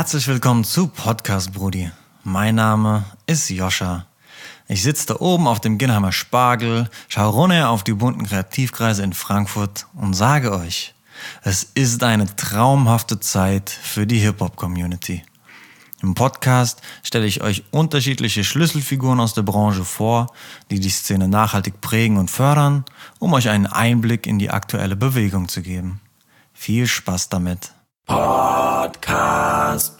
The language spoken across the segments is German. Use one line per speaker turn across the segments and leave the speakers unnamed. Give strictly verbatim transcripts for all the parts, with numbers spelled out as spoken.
Herzlich willkommen zu Podcast Brudi. Mein Name ist Joscha. Ich sitze da oben auf dem Ginnheimer Spargel, schaue runter auf die bunten Kreativkreise in Frankfurt und sage euch, es ist eine traumhafte Zeit für die Hip-Hop-Community. Im Podcast stelle ich euch unterschiedliche Schlüsselfiguren aus der Branche vor, die die Szene nachhaltig prägen und fördern, um euch einen Einblick in die aktuelle Bewegung zu geben. Viel Spaß damit.
Podcast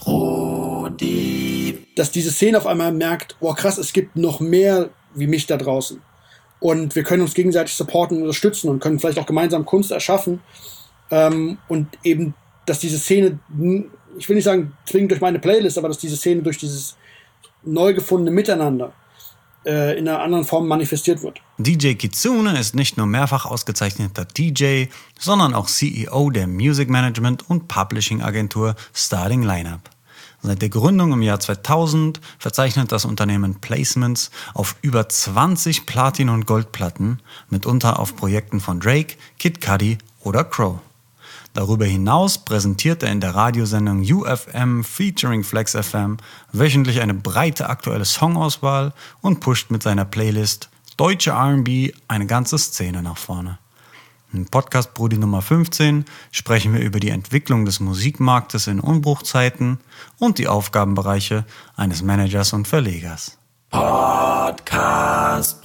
Brudi.
Dass diese Szene auf einmal merkt, oh krass, es gibt noch mehr wie mich da draußen. Und wir können uns gegenseitig supporten und unterstützen und können vielleicht auch gemeinsam Kunst erschaffen. Ähm, und eben, dass diese Szene, ich will nicht sagen zwingend durch meine Playlist, aber dass diese Szene durch dieses neu gefundene Miteinander äh, in einer anderen Form manifestiert wird.
D J Kitsune ist nicht nur mehrfach ausgezeichneter D J, sondern auch C E O der Music Management und Publishing Agentur Starting Lineup. Seit der Gründung im Jahr zweitausend verzeichnet das Unternehmen Placements auf über zwanzig Platin- und Goldplatten, mitunter auf Projekten von Drake, Kid Cudi oder Crow. Darüber hinaus präsentiert er in der Radiosendung U F M featuring Flex F M wöchentlich eine breite aktuelle Songauswahl und pusht mit seiner Playlist Deutsche R and B eine ganze Szene nach vorne. Im Podcast Brudi Nummer fünfzehn sprechen wir über die Entwicklung des Musikmarktes in Umbruchzeiten und die Aufgabenbereiche eines Managers und Verlegers.
Podcast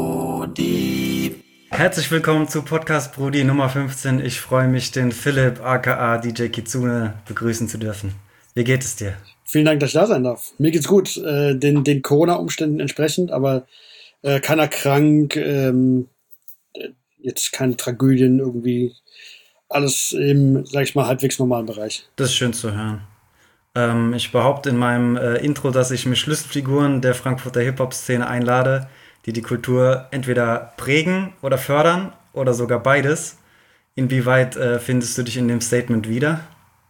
Brudi.
Herzlich willkommen zu Podcast Brudi Nummer fünfzehn. Ich freue mich, den Philipp aka D J Kitsune begrüßen zu dürfen. Wie geht es dir?
Vielen Dank, dass ich da sein darf. Mir geht's gut, äh, den, den Corona-Umständen entsprechend, aber äh, keiner krank, ähm, jetzt keine Tragödien irgendwie. Alles im, sag ich mal, halbwegs normalen Bereich.
Das ist schön zu hören. Ähm, ich behaupte in meinem äh, Intro, dass ich mir Schlüsselfiguren der Frankfurter Hip-Hop-Szene einlade, die die Kultur entweder prägen oder fördern oder sogar beides. Inwieweit äh, findest du dich in dem Statement wieder?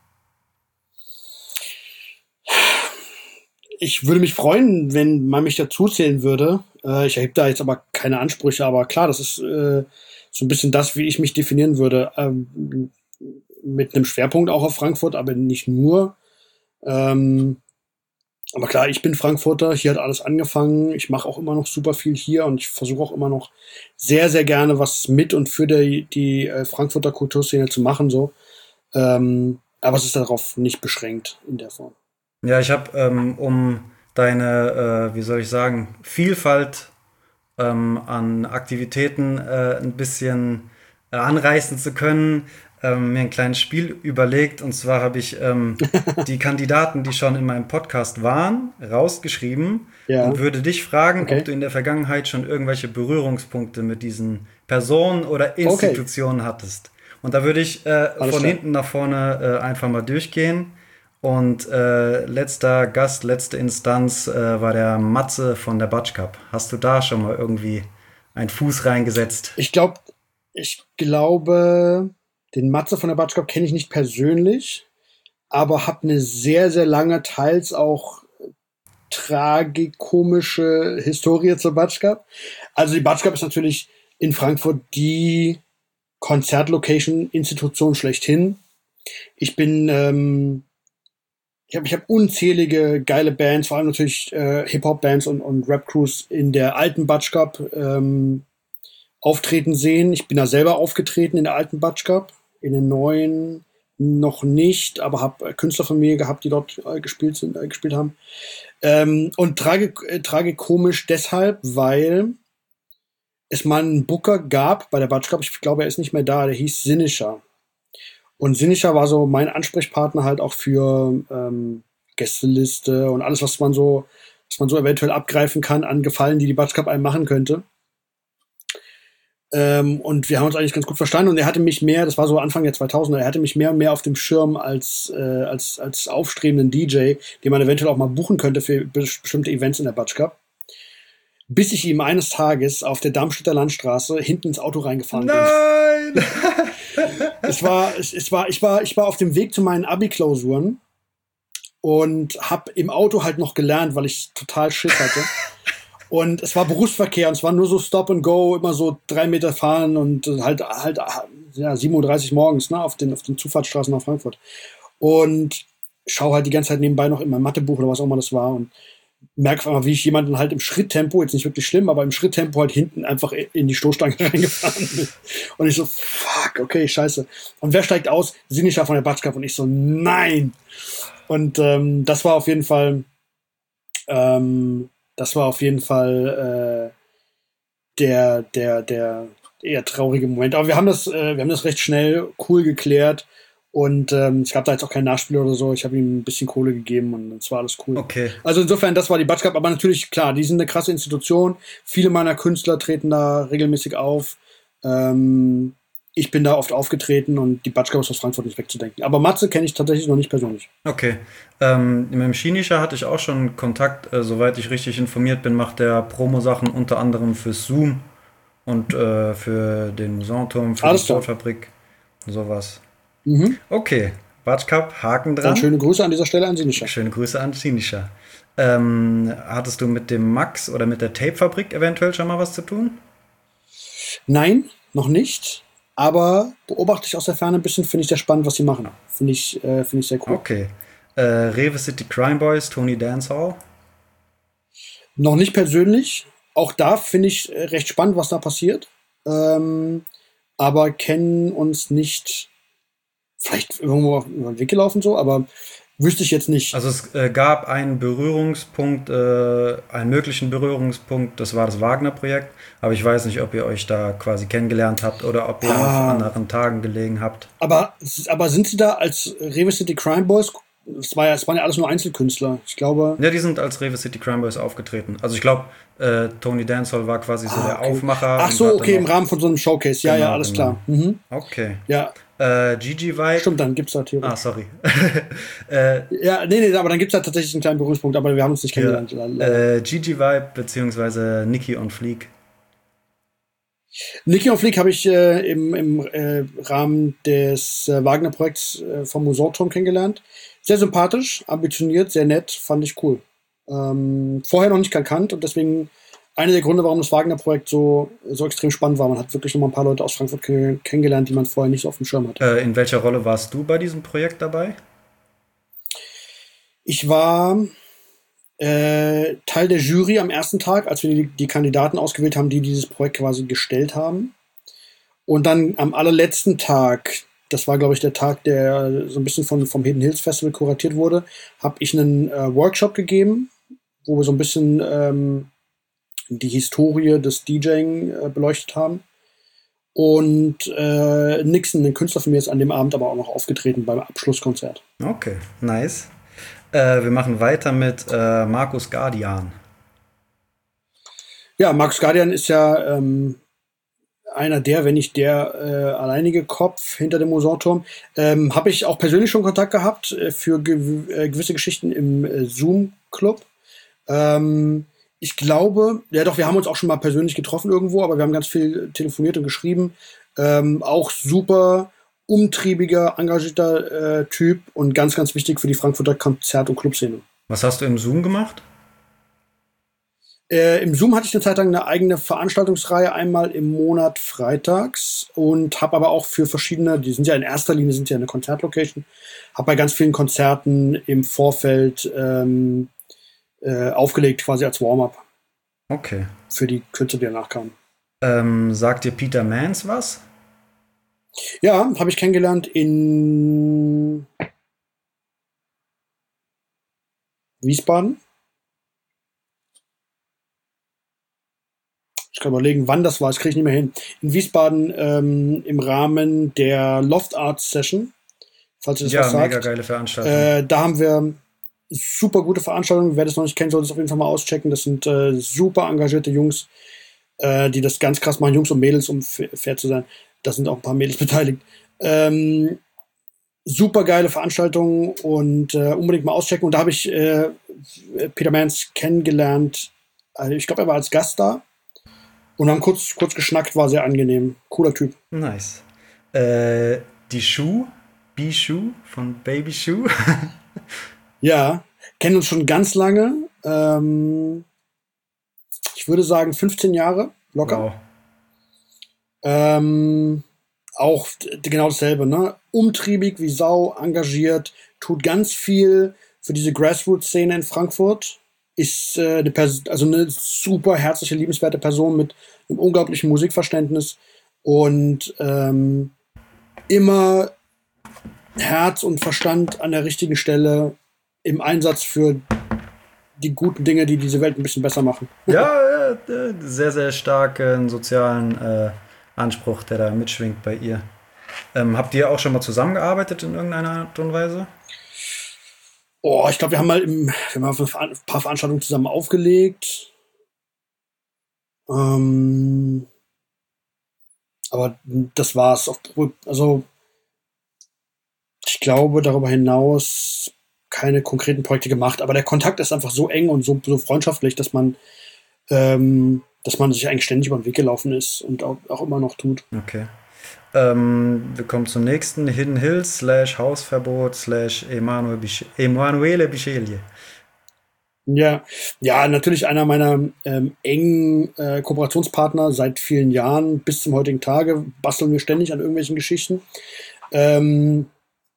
Ich würde mich freuen, wenn man mich dazu zählen würde. Äh, ich erhebe da jetzt aber keine Ansprüche, aber klar, das ist äh, so ein bisschen das, wie ich mich definieren würde. Ähm, mit einem Schwerpunkt auch auf Frankfurt, aber nicht nur. Ähm, aber klar, ich bin Frankfurter, hier hat alles angefangen. Ich mache auch immer noch super viel hier und ich versuche auch immer noch sehr, sehr gerne was mit und für die, die äh, Frankfurter Kulturszene zu machen. So. Ähm, aber es ist darauf nicht beschränkt in der Form.
Ja, ich habe, ähm, um deine, äh, wie soll ich sagen, Vielfalt ähm, an Aktivitäten äh, ein bisschen äh, anreißen zu können, ähm, mir ein kleines Spiel überlegt. Und zwar habe ich ähm, die Kandidaten, die schon in meinem Podcast waren, rausgeschrieben
Ja.
und würde dich fragen,
Okay.
ob du in der Vergangenheit schon irgendwelche Berührungspunkte mit diesen Personen oder Institutionen hattest. Und da würde ich äh, von
klar.
hinten nach vorne äh, einfach mal durchgehen. Und äh, letzter Gast, letzte Instanz äh, war der Matze von der Batsch Cup. Hast du da schon mal irgendwie einen Fuß reingesetzt?
Ich glaube, ich glaube, den Matze von der Batsch Cup kenne ich nicht persönlich, aber habe eine sehr, sehr lange, teils auch tragikomische Historie zur Batsch Cup. Also die Batsch Cup ist natürlich in Frankfurt die Konzertlocation, Institution schlechthin. Ich bin, ähm, ich habe ich hab unzählige geile Bands, vor allem natürlich äh, Hip-Hop-Bands und, und Rap-Crews in der alten Batsch Cup ähm, auftreten sehen. Ich bin da selber aufgetreten in der alten Batsch Cup, in den neuen noch nicht, aber habe Künstler von mir gehabt, die dort äh, gespielt sind, äh, gespielt haben. Ähm, und trage, äh, tragikomisch deshalb, weil es mal einen Booker gab bei der Batsch Cup, ich glaube, er ist nicht mehr da, der hieß Sinischer. Und Sinischer war so mein Ansprechpartner halt auch für ähm, Gästeliste und alles, was man so, was man so eventuell abgreifen kann an Gefallen, die die Batsch Cup einem machen könnte. Ähm, und wir haben uns eigentlich ganz gut verstanden. Und er hatte mich mehr, das war so Anfang der zweitausender, er hatte mich mehr und mehr auf dem Schirm als äh, als als aufstrebenden D J, den man eventuell auch mal buchen könnte für bestimmte Events in der Batsch Cup. Bis ich ihm eines Tages auf der Darmstädter Landstraße hinten ins Auto reingefahren
Nein!
bin. Es war, es, es war, ich war, ich war auf dem Weg zu meinen Abi-Klausuren und habe im Auto halt noch gelernt, weil ich total Schiss hatte. Und es war Berufsverkehr und es war nur so Stop and Go, immer so drei Meter fahren und halt halt ja, sieben Uhr dreißig morgens, ne, auf den auf den Zufahrtsstraßen nach Frankfurt. Und schaue halt die ganze Zeit nebenbei noch in mein Mathebuch oder was auch immer das war und merke auf einmal, wie ich jemanden halt im Schritttempo, jetzt nicht wirklich schlimm, aber im Schritttempo halt hinten einfach in die Stoßstange reingefahren bin. Und ich so, fuck, okay, scheiße. Und wer steigt aus? Sinischa von der Batschkap. Und ich so, nein! Und ähm, das war auf jeden Fall, ähm, das war auf jeden Fall äh, der, der, der eher traurige Moment. Aber wir haben das, äh, wir haben das recht schnell cool geklärt. Und ähm, es gab da jetzt auch kein Nachspiel oder so. Ich habe ihm ein bisschen Kohle gegeben und es war alles cool.
Okay.
Also insofern, das war die Batschkap. Aber natürlich, klar, die sind eine krasse Institution. Viele meiner Künstler treten da regelmäßig auf. Ähm, ich bin da oft aufgetreten und die Batschkap ist aus Frankfurt nicht wegzudenken. Aber Matze kenne ich tatsächlich noch nicht persönlich.
Okay. Ähm, mit dem Shinisha hatte ich auch schon Kontakt. Äh, soweit ich richtig informiert bin, macht der Promo-Sachen unter anderem für Zoom und äh, für den Musanturm, für
Alles
die
klar.
Sportfabrik, sowas.
Mhm.
Okay, Batschkap, Haken dran.
Dann schöne Grüße an dieser Stelle an Sinischa.
Schöne Grüße an Sinischa. Ähm, hattest du mit dem Max oder mit der Tape-Fabrik eventuell schon mal was zu tun?
Nein, noch nicht. Aber beobachte ich aus der Ferne ein bisschen, finde ich sehr spannend, was sie machen. Finde ich, äh, finde ich sehr cool.
Okay. Äh, Rewe City Crime Boys, Tony Dancehall.
Noch nicht persönlich. Auch da finde ich äh, recht spannend, was da passiert. Ähm, aber kennen uns nicht. Vielleicht irgendwo über den Weg gelaufen so, aber wüsste ich jetzt nicht.
Also es äh, gab einen Berührungspunkt, äh, einen möglichen Berührungspunkt, das war das Wagner-Projekt, aber ich weiß nicht, ob ihr euch da quasi kennengelernt habt oder ob ihr
Ah.
auf anderen Tagen gelegen habt.
Aber, aber sind sie da als Rewe City Crime Boys? Es war ja, es waren ja alles nur Einzelkünstler. Ich glaube.
Ja, die sind als Rewe City Crime Boys aufgetreten. Also ich glaube, äh, Tony Dancehall war quasi so
Ah,
der
okay.
Aufmacher.
Ach
und
so,
hat
okay,
dann
im
noch-
Rahmen von so einem Showcase. Ja,
Genau,
ja, alles
genau.
klar. Mhm.
Okay.
Ja,
Äh, Gigi Vibe.
stimmt, dann gibt's da Theorie.
Ah, sorry. äh,
Ja, nee, nee, aber dann gibt's da tatsächlich einen kleinen Berührungspunkt, aber wir haben uns nicht
ja,
kennengelernt.
äh, Gigi Vibe beziehungsweise Nicki on Fleek.
Niki und Flick habe ich äh, im, im äh, Rahmen des äh, Wagner-Projekts äh, vom Musanturm kennengelernt. Sehr sympathisch, ambitioniert, sehr nett, fand ich cool. Ähm, vorher noch nicht gekannt und deswegen einer der Gründe, warum das Wagner-Projekt so, so extrem spannend war. Man hat wirklich noch mal ein paar Leute aus Frankfurt kenn- kennengelernt, die man vorher nicht so auf dem Schirm hatte.
Äh, in welcher Rolle warst du bei diesem Projekt dabei?
Ich war äh, Teil der Jury am ersten Tag, als wir die, die Kandidaten ausgewählt haben, die dieses Projekt quasi gestellt haben. Und dann am allerletzten Tag, das war, glaube ich, der Tag, der so ein bisschen von, vom Hidden Hills Festival kuratiert wurde, habe ich einen äh, Workshop gegeben, wo wir so ein bisschen ähm, die Historie des DJing äh, beleuchtet haben. Und äh, Nixon, ein Künstler von mir, ist an dem Abend aber auch noch aufgetreten beim Abschlusskonzert.
Okay, nice. Äh, wir machen weiter mit äh, Markus Guardian.
Ja, Markus Guardian ist ja ähm, einer der, wenn nicht der äh, alleinige Kopf hinter dem Musanturm. Ähm, Habe ich auch persönlich schon Kontakt gehabt äh, für gew äh, gewisse Geschichten im äh, Zoom-Club. Ähm, ich glaube, ja doch, wir haben uns auch schon mal persönlich getroffen irgendwo, aber wir haben ganz viel telefoniert und geschrieben. Ähm, auch super umtriebiger, engagierter äh, Typ und ganz, ganz wichtig für die Frankfurter Konzert- und Clubszene.
Was hast du im Zoom gemacht?
Äh, Im Zoom hatte ich eine Zeit lang eine eigene Veranstaltungsreihe, einmal im Monat freitags und habe aber auch für verschiedene, die sind ja in erster Linie sind ja eine Konzertlocation, habe bei ganz vielen Konzerten im Vorfeld ähm, äh, aufgelegt, quasi als Warm-up
Okay.
für die Künstler, die danach kamen.
Ähm, sagt dir Peter Mans was?
Ja, habe ich kennengelernt in Wiesbaden. Ich kann überlegen, wann das war, das kriege ich nicht mehr hin. In Wiesbaden ähm, im Rahmen der Loft Arts Session, falls ihr das
Ja,
was sagt.
mega geile Veranstaltung.
Äh, da haben wir super gute Veranstaltungen. Wer das noch nicht kennt, sollte es auf jeden Fall mal auschecken. Das sind äh, super engagierte Jungs, äh, die das ganz krass machen. Jungs und Mädels, um f- fair zu sein. Da sind auch ein paar Mädels beteiligt. Ähm, super geile Veranstaltungen und äh, unbedingt mal auschecken. Und da habe ich äh, Peter Mans kennengelernt. Also ich glaube, er war als Gast da. Und haben kurz, kurz geschnackt, war sehr angenehm. Cooler Typ.
Nice. Äh, die Schuh, B-Schuh von Baby Schuh.
Ja, kennen uns schon ganz lange. Ähm, ich würde sagen fünfzehn Jahre, locker.
Wow.
Ähm, auch d- genau dasselbe, ne? Umtriebig wie Sau, engagiert, tut ganz viel für diese Grassroots-Szene in Frankfurt. Ist äh, eine Pers- also eine super herzliche, liebenswerte Person mit einem unglaublichen Musikverständnis und ähm, immer Herz und Verstand an der richtigen Stelle im Einsatz für die guten Dinge, die diese Welt ein bisschen besser machen.
Ja, äh, sehr, sehr starken sozialen äh, Anspruch, der da mitschwingt bei ihr. Ähm, habt ihr auch schon mal zusammengearbeitet in irgendeiner Art und Weise?
Oh, ich glaube, wir haben mal im, wir haben mal ein paar Veranstaltungen zusammen aufgelegt. Ähm, aber das war's. Also ich glaube, darüber hinaus keine konkreten Projekte gemacht. Aber der Kontakt ist einfach so eng und so, so freundschaftlich, dass man, ähm, dass man sich eigentlich ständig über den Weg gelaufen ist und auch, auch immer noch tut.
Okay. Ähm, wir kommen zum nächsten. Hidden Hills slash Hausverbot slash Emanuele Biche- Emanuele Bichelie.
Ja, ja, natürlich einer meiner ähm, engen äh, Kooperationspartner seit vielen Jahren bis zum heutigen Tage. Basteln wir ständig an irgendwelchen Geschichten. Ähm,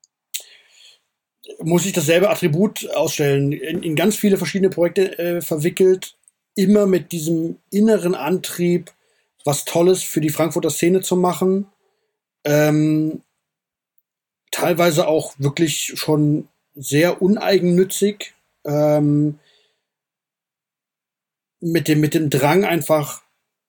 muss ich dasselbe Attribut ausstellen. In, in ganz viele verschiedene Projekte äh, verwickelt. Immer mit diesem inneren Antrieb, was Tolles für die Frankfurter Szene zu machen. Ähm, teilweise auch wirklich schon sehr uneigennützig. Ähm, mit dem, mit dem Drang einfach,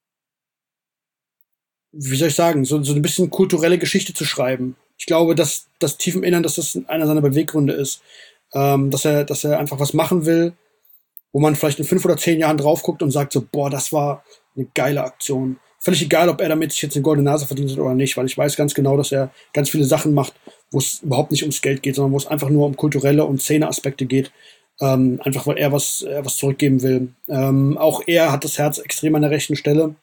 wie soll ich sagen, so, so ein bisschen kulturelle Geschichte zu schreiben. Ich glaube, dass das tief im Innern, dass das einer seiner Beweggründe ist. Ähm, dass er, dass er einfach was machen will, wo man vielleicht in fünf oder zehn Jahren drauf guckt und sagt so, boah, das war eine geile Aktion. Völlig egal, ob er damit sich jetzt eine goldene Nase verdient hat oder nicht, weil ich weiß ganz genau, dass er ganz viele Sachen macht, wo es überhaupt nicht ums Geld geht, sondern wo es einfach nur um kulturelle und Szeneaspekte geht. Ähm, einfach weil er was, er was zurückgeben will. Ähm, auch er hat das Herz extrem an der rechten Stelle.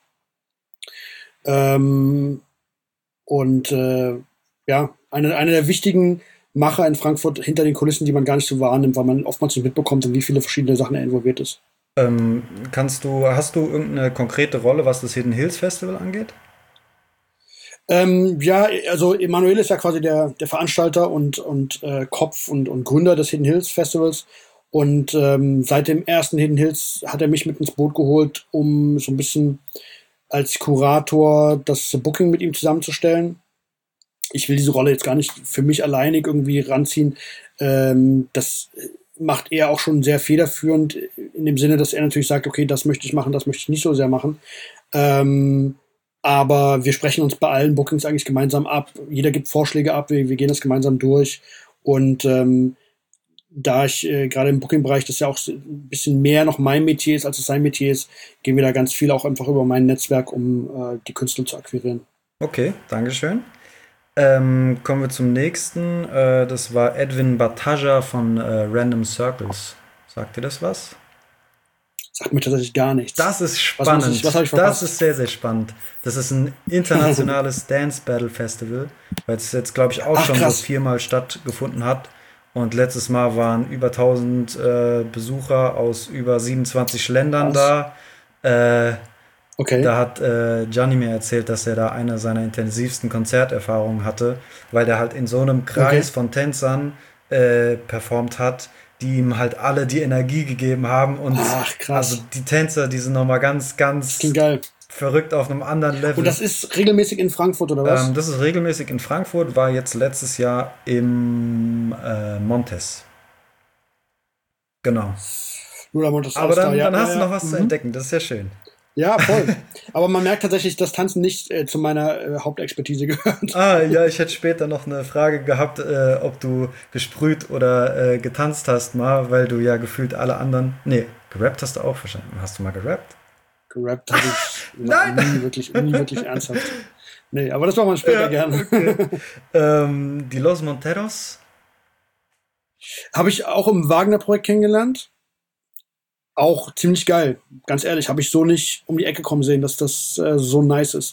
Ähm, und äh, ja, eine, eine der wichtigen Macher in Frankfurt hinter den Kulissen, die man gar nicht so wahrnimmt, weil man oftmals nicht mitbekommt, in wie viele verschiedene Sachen er involviert ist.
Ähm, kannst du, hast du irgendeine konkrete Rolle, was das Hidden Hills Festival angeht?
Ähm, ja, also Emanuel ist ja quasi der, der Veranstalter und, und äh, Kopf und, und Gründer des Hidden Hills Festivals. Und ähm, seit dem ersten Hidden Hills hat er mich mit ins Boot geholt, um so ein bisschen als Kurator das Booking mit ihm zusammenzustellen. Ich will diese Rolle jetzt gar nicht für mich alleinig irgendwie ranziehen. Ähm, das macht er auch schon sehr federführend, in dem Sinne, dass er natürlich sagt, okay, das möchte ich machen, das möchte ich nicht so sehr machen. Ähm, aber wir sprechen uns bei allen Bookings eigentlich gemeinsam ab. Jeder gibt Vorschläge ab, wir, wir gehen das gemeinsam durch. Und ähm, da ich äh, gerade im Booking-Bereich, das ja auch ein bisschen mehr noch mein Metier ist, als es sein Metier ist, gehen wir da ganz viel auch einfach über mein Netzwerk, um äh, die Künstler zu akquirieren.
Okay, Dankeschön. Ähm, kommen wir zum nächsten. Äh, das war Edwin Bataja von äh, Random Circles. Sagt dir das was?
Sagt mir tatsächlich gar nichts.
Das ist
Was
spannend.
muss ich- was hab ich verpasst?
Das ist sehr, sehr spannend. Das ist ein internationales Dance Battle Festival, weil es jetzt, glaube ich, auch
Ach,
schon so
krass.
viermal stattgefunden hat. Und letztes Mal waren über tausend äh, Besucher aus über siebenundzwanzig Ländern
Krass.
da. Äh,
Okay.
Da hat äh, Gianni mir erzählt, dass er da eine seiner intensivsten Konzerterfahrungen hatte, weil der halt in so einem Kreis
Okay.
von Tänzern äh, performt hat, die ihm halt alle die Energie gegeben haben. Und
Ach, krass.
also die Tänzer, die sind nochmal ganz, ganz
Klingt geil.
verrückt auf einem anderen Level.
Und das ist regelmäßig in Frankfurt, oder was?
ähm, das ist regelmäßig in Frankfurt, war jetzt letztes Jahr im äh, Montes. Genau.
Nur damit das
Aber dann,
ja,
dann hast
ja,
du
ja.
noch was zu
Mhm.
entdecken, das ist ja schön.
Ja, voll. Aber man merkt tatsächlich, dass Tanzen nicht äh, zu meiner äh, Hauptexpertise gehört.
Ah, ja, ich hätte später noch eine Frage gehabt, äh, ob du gesprüht oder äh, getanzt hast mal, weil du ja gefühlt alle anderen. Nee, gerappt hast du auch wahrscheinlich. Hast du mal gerappt?
Gerappt habe ich
Nein!
nie wirklich, nie wirklich ernsthaft. Nee, aber das machen wir später gerne.
Okay. ähm, die Los Monteros.
Habe ich auch im Wagner-Projekt kennengelernt. Auch ziemlich geil. Ganz ehrlich, habe ich so nicht um die Ecke kommen sehen, dass das äh, so nice ist.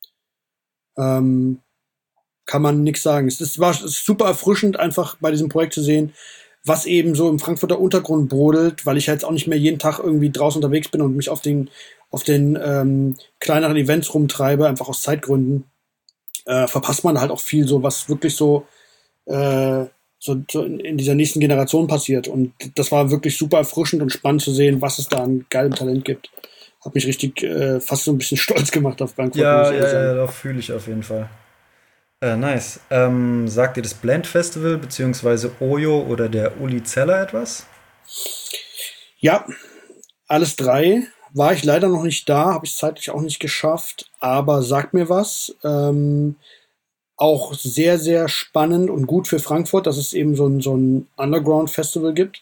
Ähm, kann man nichts sagen. Es ist, war es ist super erfrischend, einfach bei diesem Projekt zu sehen, was eben so im Frankfurter Untergrund brodelt, weil ich jetzt auch nicht mehr jeden Tag irgendwie draußen unterwegs bin und mich auf den, auf den ähm, kleineren Events rumtreibe, einfach aus Zeitgründen. Äh, verpasst man halt auch viel, so was wirklich so äh, so, so in, in dieser nächsten Generation passiert. Und das war wirklich super erfrischend und spannend zu sehen, was es da an geilem Talent gibt. Hat mich richtig äh, fast so ein bisschen stolz gemacht auf Frankfurt.
Ja, ja, ja, doch fühle ich auf jeden Fall. Äh, nice. Ähm, sagt ihr das Blend Festival beziehungsweise Oyo oder der Uli Zeller etwas?
Ja, alles drei. War ich leider noch nicht da, habe ich zeitlich auch nicht geschafft, aber sagt mir was. Ähm, auch sehr, sehr spannend und gut für Frankfurt, dass es eben so ein, so ein Underground-Festival gibt.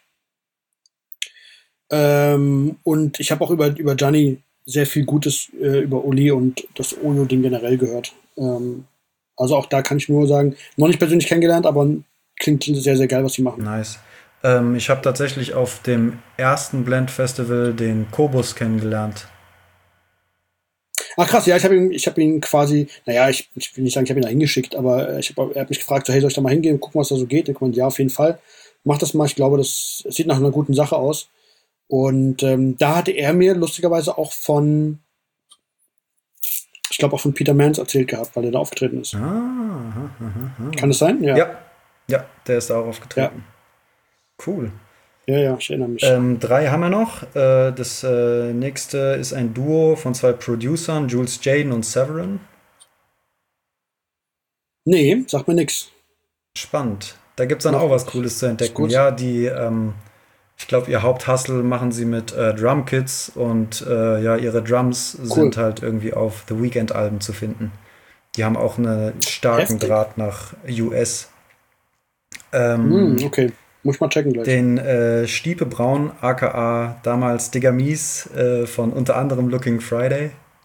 Ähm, und ich habe auch über, über Gianni sehr viel Gutes äh, über Uli und das Oyo-Ding generell gehört. Ähm, also auch da kann ich nur sagen, noch nicht persönlich kennengelernt, aber klingt sehr, sehr geil, was sie machen.
Nice. Ähm, ich habe tatsächlich auf dem ersten Blend Festival den Kobus kennengelernt.
Ach krass, ja, ich habe ihn, ich habe ihn quasi, naja, ich, ich will nicht sagen, ich habe ihn da hingeschickt, aber ich hab, er hat mich gefragt, so, hey, soll ich da mal hingehen und gucken, was da so geht? Ich meine, ja, auf jeden Fall. Mach das mal, ich glaube, das sieht nach einer guten Sache aus. Und ähm, da hatte er mir lustigerweise auch von, ich glaube auch von Peter Mans erzählt gehabt, weil er da aufgetreten ist.
Ah, aha, aha, aha.
Kann das sein? Ja.
Ja, ja, der ist da auch aufgetreten.
Ja.
Cool.
Ja, ja, ich erinnere mich.
Ähm, drei haben wir noch. Äh, das äh, nächste ist ein Duo von zwei Producern, Jules Jaden und Severin.
Nee, sagt mir nix.
Spannend. Da gibt es dann
Noch
auch was
nicht.
Cooles zu
Ist
entdecken.
gut.
Ja, die, ähm, ich glaube, ihr Haupthustle machen sie mit äh, Drumkits und äh, ja, ihre Drums sind halt irgendwie auf The Weeknd-Alben zu finden. Die haben auch einen starken
Heftig.
Draht nach U S. Ähm,
Hm, okay, muss ich mal checken gleich.
Den äh, Stiepe Braun, aka damals Digger Mies, äh, von unter anderem Looking Friday.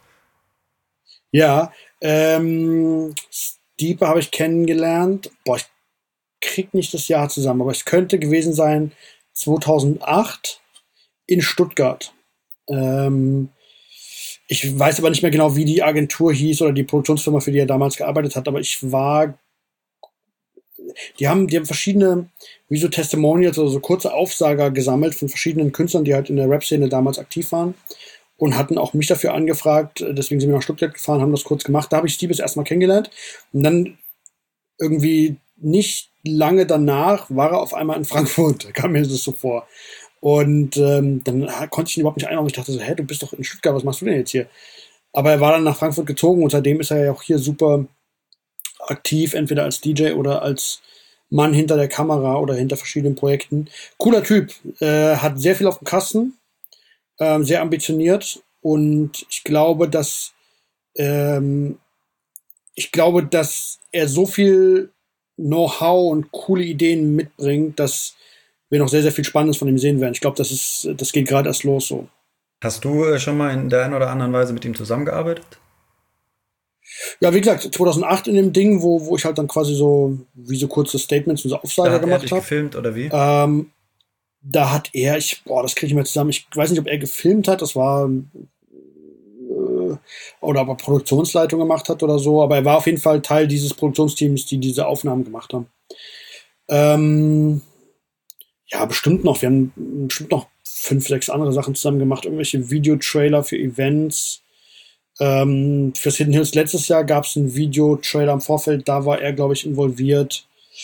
Ja, ähm, Stiepe habe ich kennengelernt. Boah, ich krieg nicht das Jahr zusammen, aber es könnte gewesen sein zweitausendacht in Stuttgart. Ähm, ich weiß aber nicht mehr genau, wie die Agentur hieß oder die Produktionsfirma, für die er damals gearbeitet hat, aber ich war, die haben, die haben verschiedene, wie so Testimonials oder so kurze Aufsager gesammelt von verschiedenen Künstlern, die halt in der Rap-Szene damals aktiv waren und hatten auch mich dafür angefragt, deswegen sind wir nach Stuttgart gefahren, haben das kurz gemacht. Da habe ich Stiebes erstmal kennengelernt und dann irgendwie nicht lange danach war er auf einmal in Frankfurt, kam mir das so vor. Und ähm, dann konnte ich ihn überhaupt nicht einordnen. Ich dachte so, hä, du bist doch in Stuttgart, was machst du denn jetzt hier? Aber er war dann nach Frankfurt gezogen und seitdem ist er ja auch hier super aktiv, entweder als D J oder als Mann hinter der Kamera oder hinter verschiedenen Projekten. Cooler Typ, äh, hat sehr viel auf dem Kasten, ähm, sehr ambitioniert und ich glaube, dass ähm, ich glaube, dass er so viel Know-how und coole Ideen mitbringt, dass wir noch sehr, sehr viel Spannendes von ihm sehen werden. Ich glaube, das ist, das geht gerade erst los so.
Hast du äh, schon mal in der einen oder anderen Weise mit ihm zusammengearbeitet?
Ja, wie gesagt, zweitausendacht in dem Ding, wo, wo ich halt dann quasi so, wie so kurze Statements und so
Da
Aufsager
hat er
gemacht
dich
habe.
gefilmt oder wie?
Ähm, da hat er, ich, boah, das kriege ich mal zusammen. Ich weiß nicht, ob er gefilmt hat, das war, äh, oder ob er Produktionsleitung gemacht hat oder so, aber er war auf jeden Fall Teil dieses Produktionsteams, die diese Aufnahmen gemacht haben. Ähm, ja, bestimmt noch. Wir haben bestimmt noch fünf, sechs andere Sachen zusammen gemacht. Irgendwelche Videotrailer für Events. Ähm, fürs Hidden Hills letztes Jahr gab es einen Videotrailer im Vorfeld. Da war er, glaube ich, involviert.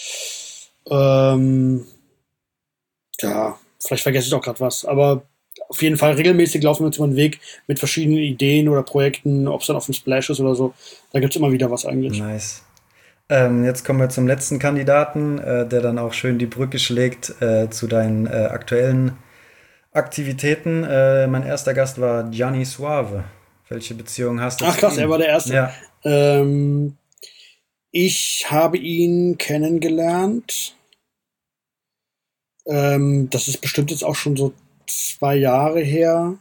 Ähm, ja, vielleicht vergesse ich auch gerade was. Aber auf jeden Fall regelmäßig laufen wir uns über den Weg mit verschiedenen Ideen oder Projekten, ob es dann auf dem Splash ist oder so. Da gibt es immer wieder was eigentlich.
Nice. Ähm, jetzt kommen wir zum letzten Kandidaten, äh, der dann auch schön die Brücke schlägt äh, zu deinen äh, aktuellen Aktivitäten. Äh, mein erster Gast war Gianni Suave. Welche Beziehung hast du
Ach
zu
krass,
ihm?
er war der Erste.
Ja.
Ähm, ich habe ihn kennengelernt. Ähm, das ist bestimmt jetzt auch schon so zwei Jahre her.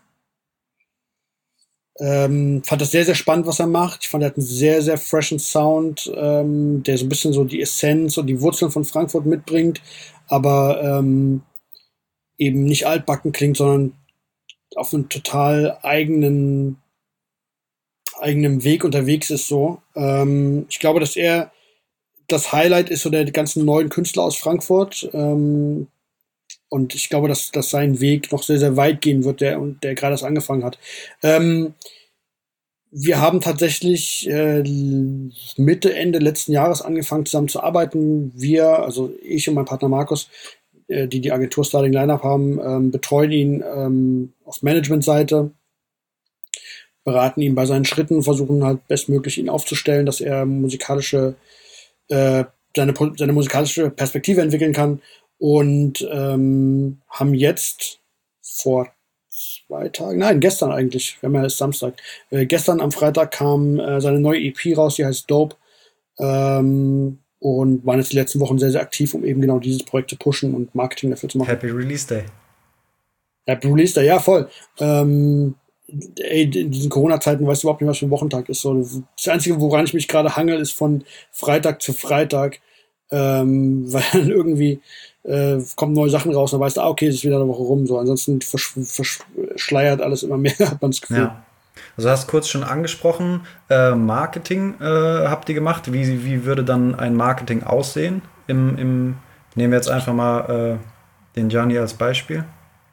Ähm, fand das sehr, sehr spannend, was er macht. Ich fand, er hat einen sehr, sehr freshen Sound, ähm, der so ein bisschen so die Essenz und die Wurzeln von Frankfurt mitbringt, aber ähm, eben nicht altbacken klingt, sondern auf einem total eigenen eigenem Weg unterwegs ist so. Ähm, ich glaube, dass er das Highlight ist so der ganzen neuen Künstler aus Frankfurt. Ähm, und ich glaube, dass, dass sein Weg noch sehr, sehr weit gehen wird, der, und der gerade erst angefangen hat. Ähm, Wir haben tatsächlich äh, Mitte, Ende letzten Jahres angefangen zusammen zu arbeiten. Wir, also ich und mein Partner Markus, äh, die die Agentur Starting Lineup haben, ähm, betreuen ihn ähm, auf Managementseite, beraten ihn bei seinen Schritten, versuchen halt bestmöglich ihn aufzustellen, dass er musikalische äh, seine, seine musikalische Perspektive entwickeln kann und ähm, haben jetzt vor zwei Tagen, nein, gestern eigentlich, wir haben ja erst Samstag, äh, gestern am Freitag kam äh, seine neue E P raus, die heißt Dope, ähm, und waren jetzt die letzten Wochen sehr, sehr aktiv, um eben genau dieses Projekt zu pushen und Marketing dafür zu machen.
Happy Release Day.
Happy Release Day, ja, voll. Ähm, ey, in diesen Corona-Zeiten weißt du überhaupt nicht, was für ein Wochentag ist. So, das Einzige, woran ich mich gerade hangel, ist von Freitag zu Freitag, ähm, weil dann irgendwie äh, kommen neue Sachen raus und dann weißt du, ah, okay, es ist wieder eine Woche rum. So, ansonsten versch- verschleiert alles immer mehr, hat man das Gefühl.
Ja. Also hast kurz schon angesprochen, äh, Marketing äh, habt ihr gemacht. Wie, wie würde dann ein Marketing aussehen? Im, im, nehmen wir jetzt einfach mal äh, den Gianni als Beispiel.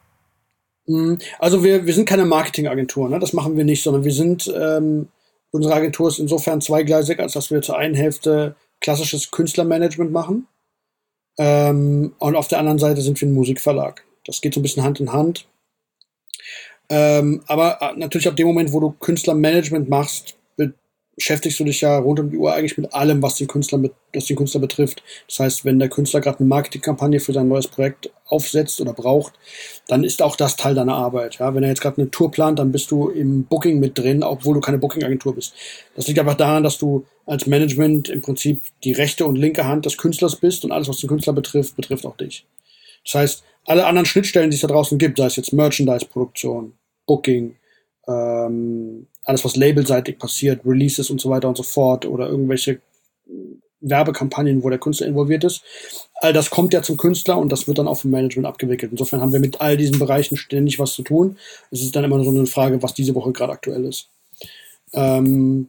Also wir, wir sind keine Marketingagentur, ne? Das machen wir nicht, sondern wir sind, ähm, unsere Agentur ist insofern zweigleisig, als dass wir zur einen Hälfte klassisches Künstlermanagement machen, ähm, und auf der anderen Seite sind wir ein Musikverlag. Das geht so ein bisschen Hand in Hand. Ähm, aber natürlich ab dem Moment, wo du Künstlermanagement machst, beschäftigst du dich ja rund um die Uhr eigentlich mit allem, was den Künstler, mit, was den Künstler betrifft. Das heißt, wenn der Künstler gerade eine Marketingkampagne für sein neues Projekt aufsetzt oder braucht, dann ist auch das Teil deiner Arbeit. Ja? Wenn er jetzt gerade eine Tour plant, dann bist du im Booking mit drin, obwohl du keine Booking-Agentur bist. Das liegt einfach daran, dass du als Management im Prinzip die rechte und linke Hand des Künstlers bist und alles, was den Künstler betrifft, betrifft auch dich. Das heißt, alle anderen Schnittstellen, die es da draußen gibt, sei es jetzt Merchandise-Produktion, Booking, ähm, alles, was labelseitig passiert, Releases und so weiter und so fort oder irgendwelche Werbekampagnen, wo der Künstler involviert ist. All das kommt ja zum Künstler und das wird dann auch vom Management abgewickelt. Insofern haben wir mit all diesen Bereichen ständig was zu tun. Es ist dann immer so eine Frage, was diese Woche gerade aktuell ist. Ähm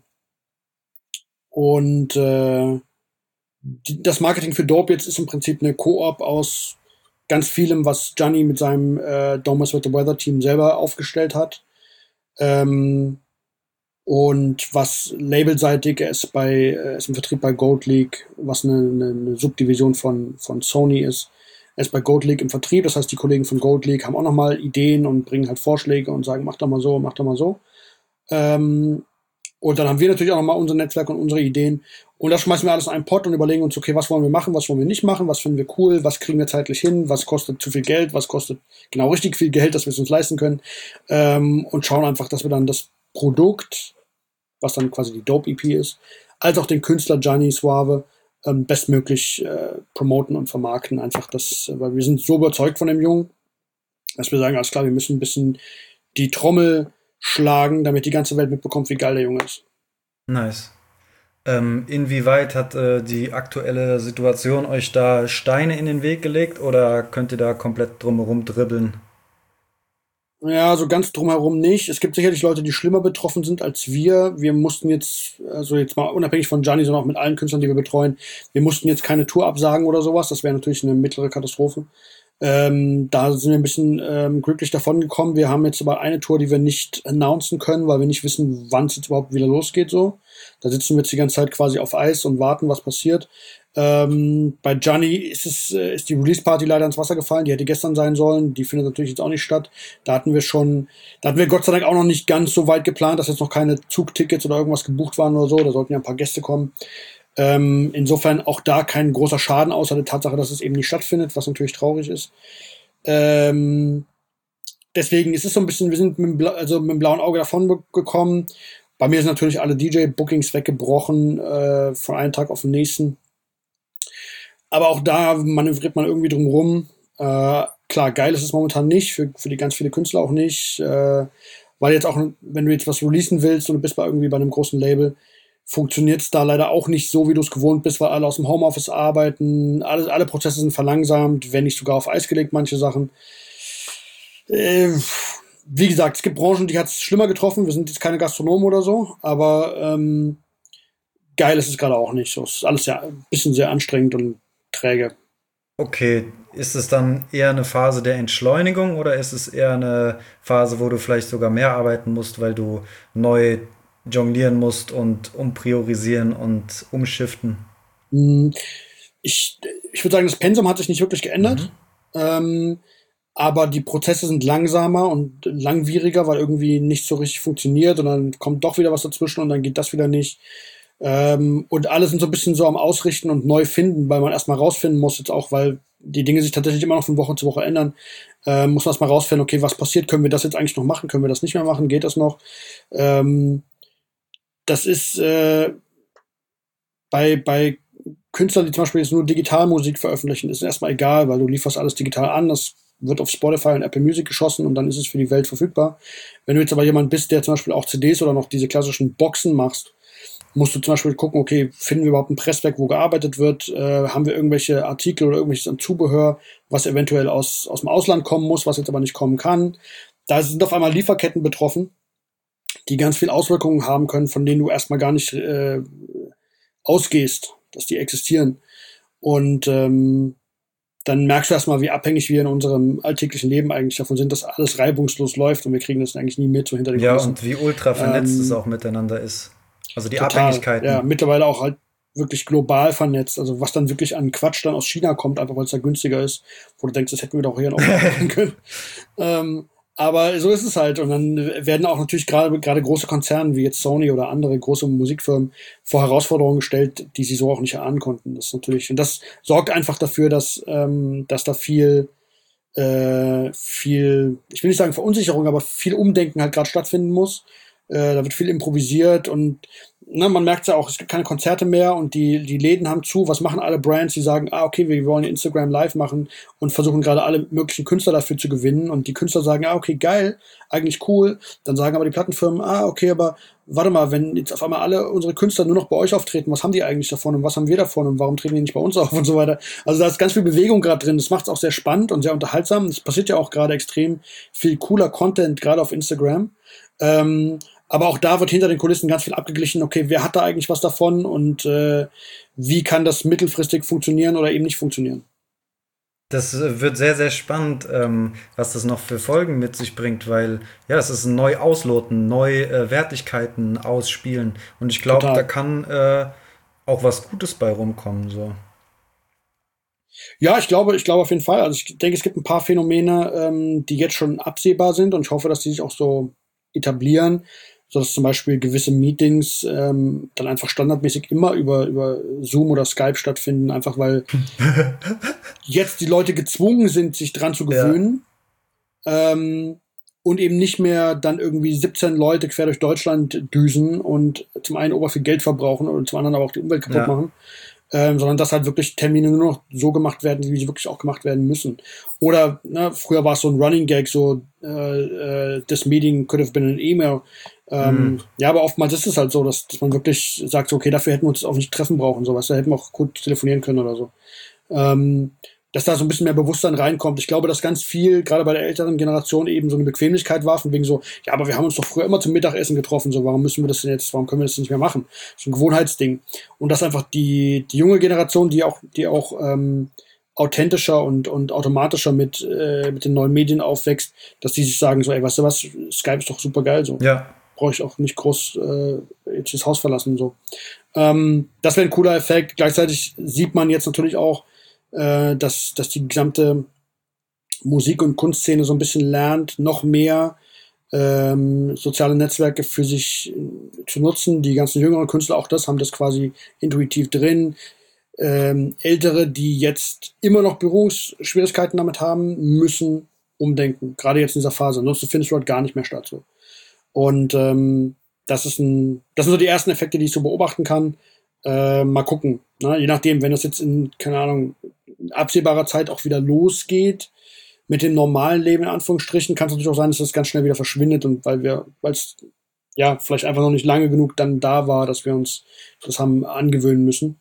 und äh, die, das Marketing für Dope jetzt ist im Prinzip eine Koop aus ganz vielem, was Gianni mit seinem äh, Don't Mess With The Weather Team selber aufgestellt hat. Ähm, und was labelseitig, er ist bei, er ist im Vertrieb bei Gold League, was eine, eine, eine Subdivision von, von Sony ist. Er ist bei Gold League im Vertrieb, das heißt, die Kollegen von Gold League haben auch nochmal Ideen und bringen halt Vorschläge und sagen, mach doch mal so, mach doch mal so. Ähm, und dann haben wir natürlich auch nochmal unser Netzwerk und unsere Ideen. Und das schmeißen wir alles in einen Pott und überlegen uns, okay, was wollen wir machen, was wollen wir nicht machen, was finden wir cool, was kriegen wir zeitlich hin, was kostet zu viel Geld, was kostet genau richtig viel Geld, dass wir es uns leisten können. Ähm, und schauen einfach, dass wir dann das Produkt, was dann quasi die Dope-E P ist, als auch den Künstler Gianni Suave ähm, bestmöglich äh, promoten und vermarkten. Einfach das, weil wir sind so überzeugt von dem Jungen, dass wir sagen, alles klar, wir müssen ein bisschen die Trommel schlagen, damit die ganze Welt mitbekommt, wie geil der Junge ist.
Nice. Ähm, inwieweit hat äh, die aktuelle Situation euch da Steine in den Weg gelegt oder könnt ihr da komplett drumherum dribbeln?
Ja, so ganz drumherum nicht. Es gibt sicherlich Leute, die schlimmer betroffen sind als wir. Wir mussten jetzt, also jetzt mal unabhängig von Gianni, sondern auch mit allen Künstlern, die wir betreuen, wir mussten jetzt keine Tour absagen oder sowas. Das wäre natürlich eine mittlere Katastrophe. Ähm, da sind wir ein bisschen ähm, glücklich davon gekommen. Wir haben jetzt aber eine Tour, die wir nicht announcen können, weil wir nicht wissen, wann es jetzt überhaupt wieder losgeht. So, da sitzen wir jetzt die ganze Zeit quasi auf Eis und warten, was passiert. Ähm, bei Gianni ist es äh, ist die Release Party leider ins Wasser gefallen. Die hätte gestern sein sollen. Die findet natürlich jetzt auch nicht statt. Da hatten wir schon, da hatten wir Gott sei Dank auch noch nicht ganz so weit geplant, dass jetzt noch keine Zugtickets oder irgendwas gebucht waren oder so. Da sollten ja ein paar Gäste kommen. Ähm, insofern auch da kein großer Schaden, außer der Tatsache, dass es eben nicht stattfindet, was natürlich traurig ist. Ähm, deswegen ist es so ein bisschen, wir sind mit dem, Bla- also mit dem blauen Auge davon be- gekommen. Bei mir sind natürlich alle D J-Bookings weggebrochen, äh, von einem Tag auf den nächsten. Aber auch da manövriert man irgendwie drum rum. Äh, klar, geil ist es momentan nicht, für, für die ganz viele Künstler auch nicht. Äh, weil jetzt auch, wenn du jetzt was releasen willst und du bist bei irgendwie bei einem großen Label, funktioniert es da leider auch nicht so, wie du es gewohnt bist, weil alle aus dem Homeoffice arbeiten, alle, alle Prozesse sind verlangsamt, wenn nicht sogar auf Eis gelegt, manche Sachen. Äh, wie gesagt, es gibt Branchen, die hat es schlimmer getroffen, wir sind jetzt keine Gastronomen oder so, aber ähm, geil ist es gerade auch nicht. So, es ist alles ja ein bisschen sehr anstrengend und träge.
Okay, ist es dann eher eine Phase der Entschleunigung oder ist es eher eine Phase, wo du vielleicht sogar mehr arbeiten musst, weil du neu jonglieren musst und umpriorisieren und umschiften?
Ich, ich würde sagen, das Pensum hat sich nicht wirklich geändert. Mhm. Ähm, aber die Prozesse sind langsamer und langwieriger, weil irgendwie nicht so richtig funktioniert und dann kommt doch wieder was dazwischen und dann geht das wieder nicht. Ähm, und alle sind so ein bisschen so am Ausrichten und neu finden, weil man erstmal rausfinden muss, jetzt auch, weil die Dinge sich tatsächlich immer noch von Woche zu Woche ändern, äh, muss man erstmal rausfinden, okay, was passiert, können wir das jetzt eigentlich noch machen, können wir das nicht mehr machen, geht das noch? Ähm, das ist äh, bei, bei Künstlern, die zum Beispiel jetzt nur Digitalmusik veröffentlichen, ist erstmal egal, weil du lieferst alles digital an, das wird auf Spotify und Apple Music geschossen und dann ist es für die Welt verfügbar. Wenn du jetzt aber jemand bist, der zum Beispiel auch C Ds oder noch diese klassischen Boxen machst, musst du zum Beispiel gucken, okay, finden wir überhaupt ein Presswerk, wo gearbeitet wird? Äh, haben wir irgendwelche Artikel oder irgendwelches an Zubehör, was eventuell aus, aus dem Ausland kommen muss, was jetzt aber nicht kommen kann? Da sind auf einmal Lieferketten betroffen, die ganz viel Auswirkungen haben können, von denen du erstmal gar nicht äh, ausgehst, dass die existieren. Und ähm, dann merkst du erstmal, wie abhängig wir in unserem alltäglichen Leben eigentlich davon sind, dass alles reibungslos läuft und wir kriegen das eigentlich nie mit, so hinter den
Ja,
Kulissen.
und wie ultra vernetzt
Ähm,
es auch miteinander ist. Also die
Total,
Abhängigkeiten.
ja, mittlerweile auch halt wirklich global vernetzt. Also was dann wirklich an Quatsch dann aus China kommt, einfach weil es da günstiger ist, wo du denkst, das hätten wir doch hier noch machen können. Ähm, aber so ist es halt. Und dann werden auch natürlich gerade gerade große Konzerne wie jetzt Sony oder andere große Musikfirmen vor Herausforderungen gestellt, die sie so auch nicht erahnen konnten. Das ist natürlich, und das sorgt einfach dafür, dass, ähm, dass da viel äh, viel, ich will nicht sagen Verunsicherung, aber viel Umdenken halt gerade stattfinden muss. Äh, da wird viel improvisiert und ne, man merkt ja auch, es gibt keine Konzerte mehr und die, die Läden haben zu. Was machen alle Brands? Die sagen, ah, okay, wir wollen Instagram live machen und versuchen gerade alle möglichen Künstler dafür zu gewinnen. Und die Künstler sagen, ah, okay, geil, eigentlich cool. Dann sagen aber die Plattenfirmen, ah, okay, aber warte mal, wenn jetzt auf einmal alle unsere Künstler nur noch bei euch auftreten, was haben die eigentlich davon und was haben wir davon und warum treten die nicht bei uns auf und so weiter. Also da ist ganz viel Bewegung gerade drin. Das macht es auch sehr spannend und sehr unterhaltsam. Es passiert ja auch gerade extrem viel cooler Content, gerade auf Instagram. Ähm, aber auch da wird hinter den Kulissen ganz viel abgeglichen, okay, wer hat da eigentlich was davon und äh, wie kann das mittelfristig funktionieren oder eben nicht funktionieren.
Das wird sehr, sehr spannend, ähm, was das noch für Folgen mit sich bringt, weil ja, es ist ein neu ausloten, neu äh, Wertigkeiten ausspielen und ich glaube, da kann äh, auch was Gutes bei rumkommen. So.
Ja, ich glaube, ich glaube auf jeden Fall. Also ich denke, es gibt ein paar Phänomene, ähm, die jetzt schon absehbar sind und ich hoffe, dass die sich auch so etablieren, sodass zum Beispiel gewisse Meetings ähm, dann einfach standardmäßig immer über, über Zoom oder Skype stattfinden, einfach weil jetzt die Leute gezwungen sind, sich dran zu gewöhnen. Ja. Ähm, und eben nicht mehr dann irgendwie siebzehn Leute quer durch Deutschland düsen und zum einen ober viel Geld verbrauchen und zum anderen aber auch die Umwelt kaputt ja. machen. Ähm, sondern dass halt wirklich Termine nur noch so gemacht werden, wie sie wirklich auch gemacht werden müssen. Oder ne, früher war es so ein Running Gag, so äh, äh, this meeting could have been an email. Ähm, mm. Ja, aber oftmals ist es halt so, dass, dass man wirklich sagt, so, okay, dafür hätten wir uns auch nicht treffen brauchen, sowas. Da hätten wir auch gut telefonieren können oder so. Ähm, dass da so ein bisschen mehr Bewusstsein reinkommt. Ich glaube, dass ganz viel, gerade bei der älteren Generation, eben so eine Bequemlichkeit war, von wegen so, ja, aber wir haben uns doch früher immer zum Mittagessen getroffen, so, warum müssen wir das denn jetzt, warum können wir das nicht mehr machen? Das ist ein Gewohnheitsding. Und dass einfach die, die junge Generation, die auch, die auch ähm, authentischer und, und automatischer mit, äh, mit den neuen Medien aufwächst, dass die sich sagen, so, ey, weißt du was, Skype ist doch super geil, so.
Ja.
Brauche ich auch nicht groß äh, jetzt das Haus verlassen, so. Ähm, das wäre ein cooler Effekt. Gleichzeitig sieht man jetzt natürlich auch, Dass, dass die gesamte Musik- und Kunstszene so ein bisschen lernt, noch mehr ähm, soziale Netzwerke für sich zu nutzen. Die ganzen jüngeren Künstler, auch das, haben das quasi intuitiv drin. Ähm, Ältere, die jetzt immer noch Berührungsschwierigkeiten damit haben, müssen umdenken. Gerade jetzt in dieser Phase. Ansonsten findest du halt gar nicht mehr statt. So. Und ähm, das ist ein, das sind so die ersten Effekte, die ich so beobachten kann. Äh, mal gucken. Ne? Je nachdem, wenn das jetzt in, keine Ahnung, absehbarer Zeit auch wieder losgeht mit dem normalen Leben in Anführungsstrichen, kann es natürlich auch sein, dass das ganz schnell wieder verschwindet und weil wir, weil es ja vielleicht einfach noch nicht lange genug dann da war, dass wir uns das haben angewöhnen müssen.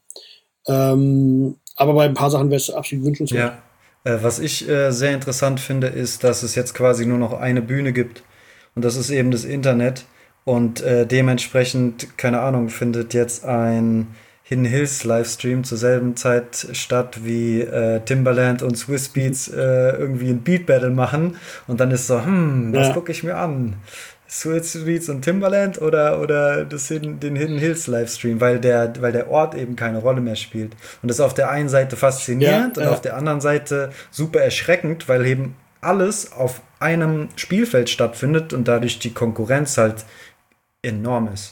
Ähm, aber bei ein paar Sachen wäre es absolut wünschenswert.
Ja, äh, was ich äh, sehr interessant finde, ist, dass es jetzt quasi nur noch eine Bühne gibt und das ist eben das Internet und äh, dementsprechend, keine Ahnung, findet jetzt ein Hidden Hills Livestream zur selben Zeit statt wie äh, Timbaland und Swizz Beatz äh, irgendwie ein Beat Battle machen und dann ist so, hm, was ja. gucke ich mir an? Sweet Streets und Timbaland oder, oder das Hidden, den Hidden Hills Livestream, weil der, weil der Ort eben keine Rolle mehr spielt. Und das ist auf der einen Seite faszinierend ja, und ja. auf der anderen Seite super erschreckend, weil eben alles auf einem Spielfeld stattfindet und dadurch die Konkurrenz halt enorm ist.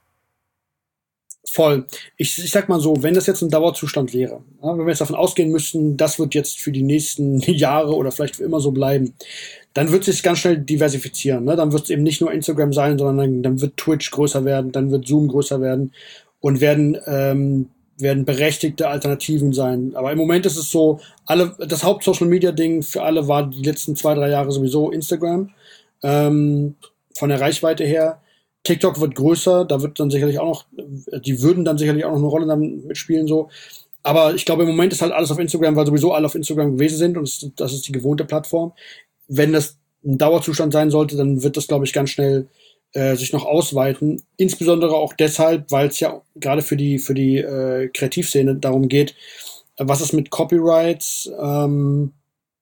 Voll. Ich, ich sag mal so, wenn das jetzt ein Dauerzustand wäre, ja, wenn wir jetzt davon ausgehen müssten, das wird jetzt für die nächsten Jahre oder vielleicht für immer so bleiben, dann wird es sich ganz schnell diversifizieren. Ne? Dann wird es eben nicht nur Instagram sein, sondern dann, dann wird Twitch größer werden, dann wird Zoom größer werden und werden, ähm, werden berechtigte Alternativen sein. Aber im Moment ist es so, alle, das Haupt-Social-Media-Ding für alle war die letzten zwei, drei Jahre sowieso Instagram, ähm, von der Reichweite her. TikTok wird größer, da wird dann sicherlich auch noch, die würden dann sicherlich auch noch eine Rolle dann mitspielen, so. Aber ich glaube, im Moment ist halt alles auf Instagram, weil sowieso alle auf Instagram gewesen sind und das ist die gewohnte Plattform. Wenn das ein Dauerzustand sein sollte, dann wird das, glaube ich, ganz schnell äh, sich noch ausweiten. Insbesondere auch deshalb, weil es ja gerade für die für die äh, Kreativszene darum geht, äh, was ist mit Copyrights, ähm,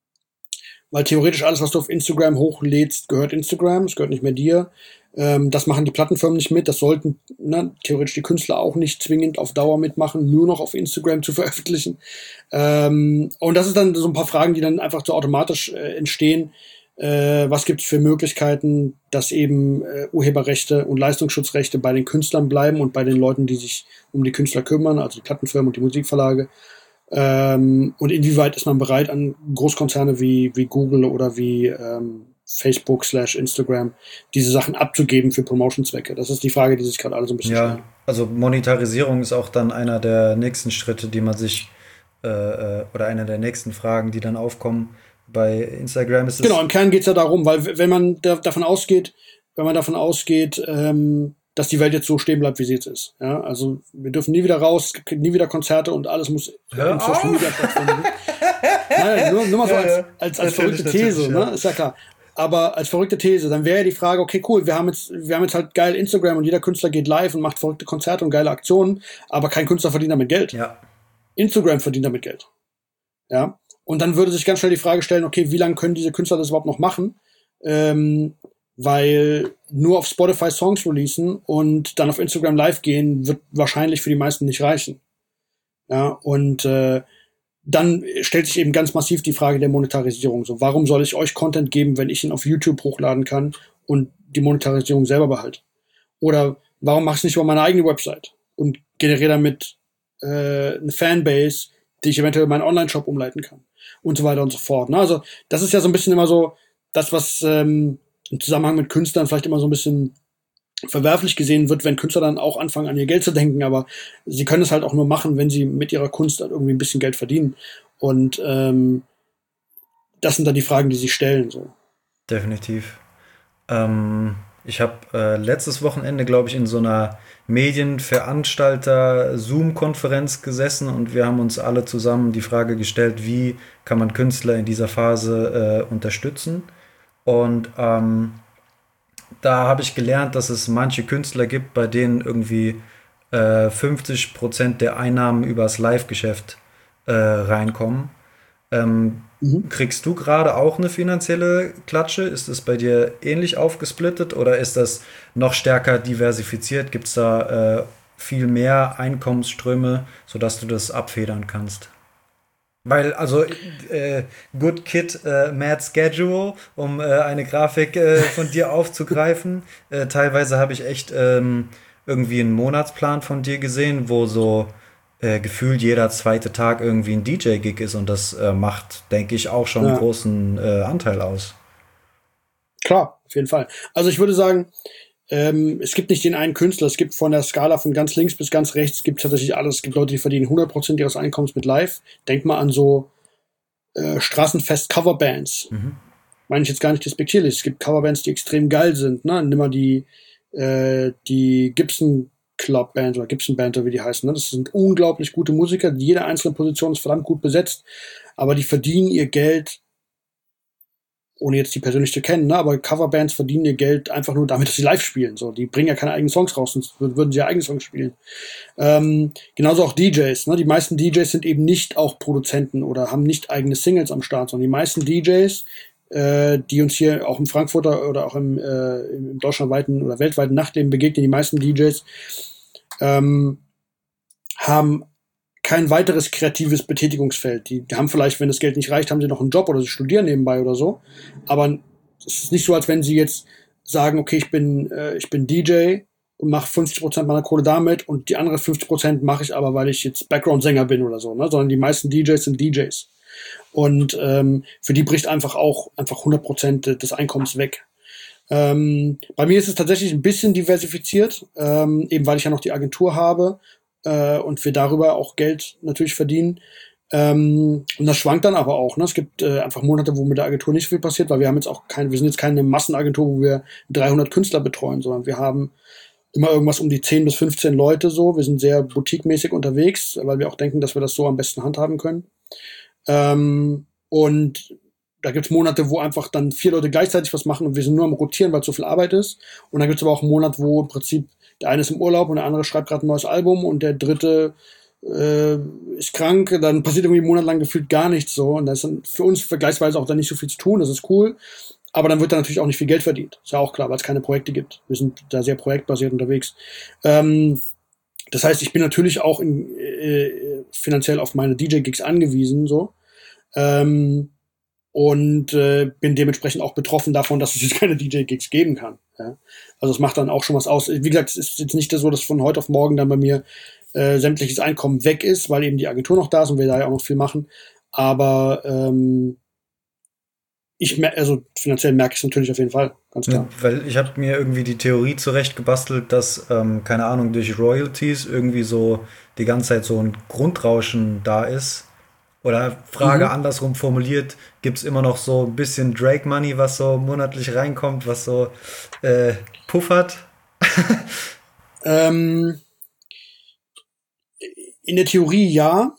weil theoretisch alles, was du auf Instagram hochlädst, gehört Instagram, es gehört nicht mehr dir. Ähm, das machen die Plattenfirmen nicht mit, das sollten ne, theoretisch die Künstler auch nicht zwingend auf Dauer mitmachen, nur noch auf Instagram zu veröffentlichen. Ähm, und das ist dann so ein paar Fragen, die dann einfach so automatisch äh, entstehen. Äh, was gibt es für Möglichkeiten, dass eben äh, Urheberrechte und Leistungsschutzrechte bei den Künstlern bleiben und bei den Leuten, die sich um die Künstler kümmern, also die Plattenfirmen und die Musikverlage. Ähm, und inwieweit ist man bereit, an Großkonzerne wie, wie Google oder wie ähm, Facebook slash Instagram diese Sachen abzugeben für Promotion-Zwecke? Das ist die Frage, die sich gerade alle so ein bisschen
ja,
stellen.
Also Monetarisierung ist auch dann einer der nächsten Schritte, die man sich äh, oder einer der nächsten Fragen, die dann aufkommen. Bei Instagram ist es
genau, im Kern geht es ja darum, weil wenn man da, davon ausgeht, wenn man davon ausgeht, ähm, dass die Welt jetzt so stehen bleibt, wie sie jetzt ist. Ja, also wir dürfen nie wieder raus, es gibt nie wieder Konzerte und alles muss
Hör
im Social Media stattfinden. Nein, nur, nur mal so als, als, als, als verrückte These, ja. Ne? Ist ja klar. Aber als verrückte These, dann wäre ja die Frage, okay, cool, wir haben jetzt, wir haben jetzt halt geil Instagram und jeder Künstler geht live und macht verrückte Konzerte und geile Aktionen, aber kein Künstler verdient damit Geld.
Ja.
Instagram verdient damit Geld. Ja. Und dann würde sich ganz schnell die Frage stellen, okay, wie lange können diese Künstler das überhaupt noch machen? Ähm, weil nur auf Spotify Songs releasen und dann auf Instagram live gehen, wird wahrscheinlich für die meisten nicht reichen. Ja, und äh, dann stellt sich eben ganz massiv die Frage der Monetarisierung. So, warum soll ich euch Content geben, wenn ich ihn auf YouTube hochladen kann und die Monetarisierung selber behalte? Oder warum mache ich es nicht über meine eigene Website und generiere damit äh, eine Fanbase, die ich eventuell in meinen Online-Shop umleiten kann? Und so weiter und so fort. Ne? Also das ist ja so ein bisschen immer so das, was ähm, im Zusammenhang mit Künstlern vielleicht immer so ein bisschen verwerflich gesehen wird, wenn Künstler dann auch anfangen, an ihr Geld zu denken, aber sie können es halt auch nur machen, wenn sie mit ihrer Kunst halt irgendwie ein bisschen Geld verdienen. Und ähm, das sind dann die Fragen, die sich stellen. So.
Definitiv. Ähm, ich habe äh, letztes Wochenende, glaube ich, in so einer Medienveranstalter-Zoom-Konferenz gesessen und wir haben uns alle zusammen die Frage gestellt, wie kann man Künstler in dieser Phase äh, unterstützen? Und ähm, da habe ich gelernt, dass es manche Künstler gibt, bei denen irgendwie äh, fünfzig Prozent der Einnahmen übers Live-Geschäft äh, reinkommen. Ähm, mhm. Kriegst du gerade auch eine finanzielle Klatsche? Ist es bei dir ähnlich aufgesplittet oder ist das noch stärker diversifiziert? Gibt es da äh, viel mehr Einkommensströme, sodass du das abfedern kannst? Weil, also, äh, Good Kid, äh, Mad Schedule, um äh, eine Grafik äh, von dir aufzugreifen. Äh, teilweise habe ich echt ähm, irgendwie einen Monatsplan von dir gesehen, wo so äh, gefühlt jeder zweite Tag irgendwie ein D J-Gig ist und das äh, macht, denke ich, auch schon ja. einen großen äh, Anteil aus.
Klar, auf jeden Fall. Also ich würde sagen, Ähm, es gibt nicht den einen Künstler, es gibt von der Skala von ganz links bis ganz rechts, es gibt tatsächlich alles. Es gibt Leute, die verdienen hundert Prozent ihres Einkommens mit Live. Denk mal an so äh, Straßenfest-Coverbands. Mhm. Meine ich jetzt gar nicht despektierlich. Es gibt Coverbands, die extrem geil sind. Ne? Nimm mal die, äh, die Gibson Club Band oder Gibson Band, oder wie die heißen. Ne? Das sind unglaublich gute Musiker. Jede einzelne Position ist verdammt gut besetzt. Aber die verdienen ihr Geld, ohne jetzt die persönlich zu kennen, ne? Aber Coverbands verdienen ihr Geld einfach nur damit, dass sie live spielen. So, die bringen ja keine eigenen Songs raus, sonst würden sie ja eigene Songs spielen. Ähm, genauso auch D Js. Ne? Die meisten D Js sind eben nicht auch Produzenten oder haben nicht eigene Singles am Start, sondern die meisten D Js äh, die uns hier auch im Frankfurter oder auch im, äh, im deutschlandweiten oder weltweiten Nachtleben begegnen, die meisten D Js, ähm, haben kein weiteres kreatives Betätigungsfeld. Die, die haben vielleicht, wenn das Geld nicht reicht, haben sie noch einen Job oder sie studieren nebenbei oder so. Aber es ist nicht so, als wenn sie jetzt sagen, okay, ich bin, äh, ich bin D J und mache fünfzig Prozent meiner Kohle damit und die anderen fünfzig Prozent mache ich aber, weil ich jetzt Background-Sänger bin oder so, ne? Sondern die meisten D Js sind D Js. Und ähm, für die bricht einfach auch einfach hundert Prozent des Einkommens weg. Ähm, bei mir ist es tatsächlich ein bisschen diversifiziert, ähm, eben weil ich ja noch die Agentur habe äh, und wir darüber auch Geld natürlich verdienen. Ähm, und das schwankt dann aber auch. Ne? Es gibt äh, einfach Monate, wo mit der Agentur nicht viel passiert, weil wir haben jetzt auch keine, wir sind jetzt keine Massenagentur, wo wir dreihundert Künstler betreuen, sondern wir haben immer irgendwas um die zehn bis fünfzehn Leute so. Wir sind sehr boutiquemäßig unterwegs, weil wir auch denken, dass wir das so am besten handhaben können. Ähm, und da gibt's Monate, wo einfach dann vier Leute gleichzeitig was machen und wir sind nur am Rotieren, weil es so viel Arbeit ist. Und dann gibt's aber auch einen Monat, wo im Prinzip der eine ist im Urlaub und der andere schreibt gerade ein neues Album und der dritte äh, ist krank. Dann passiert irgendwie einen Monat lang gefühlt gar nichts so. Und da ist dann für uns vergleichsweise auch dann nicht so viel zu tun. Das ist cool. Aber dann wird da natürlich auch nicht viel Geld verdient. Ist ja auch klar, weil es keine Projekte gibt. Wir sind da sehr projektbasiert unterwegs. Ähm, das heißt, ich bin natürlich auch in, äh, finanziell auf meine D J-Gigs angewiesen, so. Ähm, und äh, bin dementsprechend auch betroffen davon, dass es jetzt keine D J-Gigs geben kann. Ja? Also es macht dann auch schon was aus. Wie gesagt, es ist jetzt nicht so, dass von heute auf morgen dann bei mir äh, sämtliches Einkommen weg ist, weil eben die Agentur noch da ist und wir da ja auch noch viel machen. Aber ähm, ich mer- also finanziell merke ich es natürlich auf jeden Fall, ganz klar.
Ja, weil ich habe mir irgendwie die Theorie zurechtgebastelt, dass, ähm, keine Ahnung, durch Royalties irgendwie so die ganze Zeit so ein Grundrauschen da ist. Oder Frage
Mhm.
andersrum formuliert, gibt es immer noch so ein bisschen Drake-Money, was so monatlich reinkommt, was so äh, puffert?
Ähm, in der Theorie ja,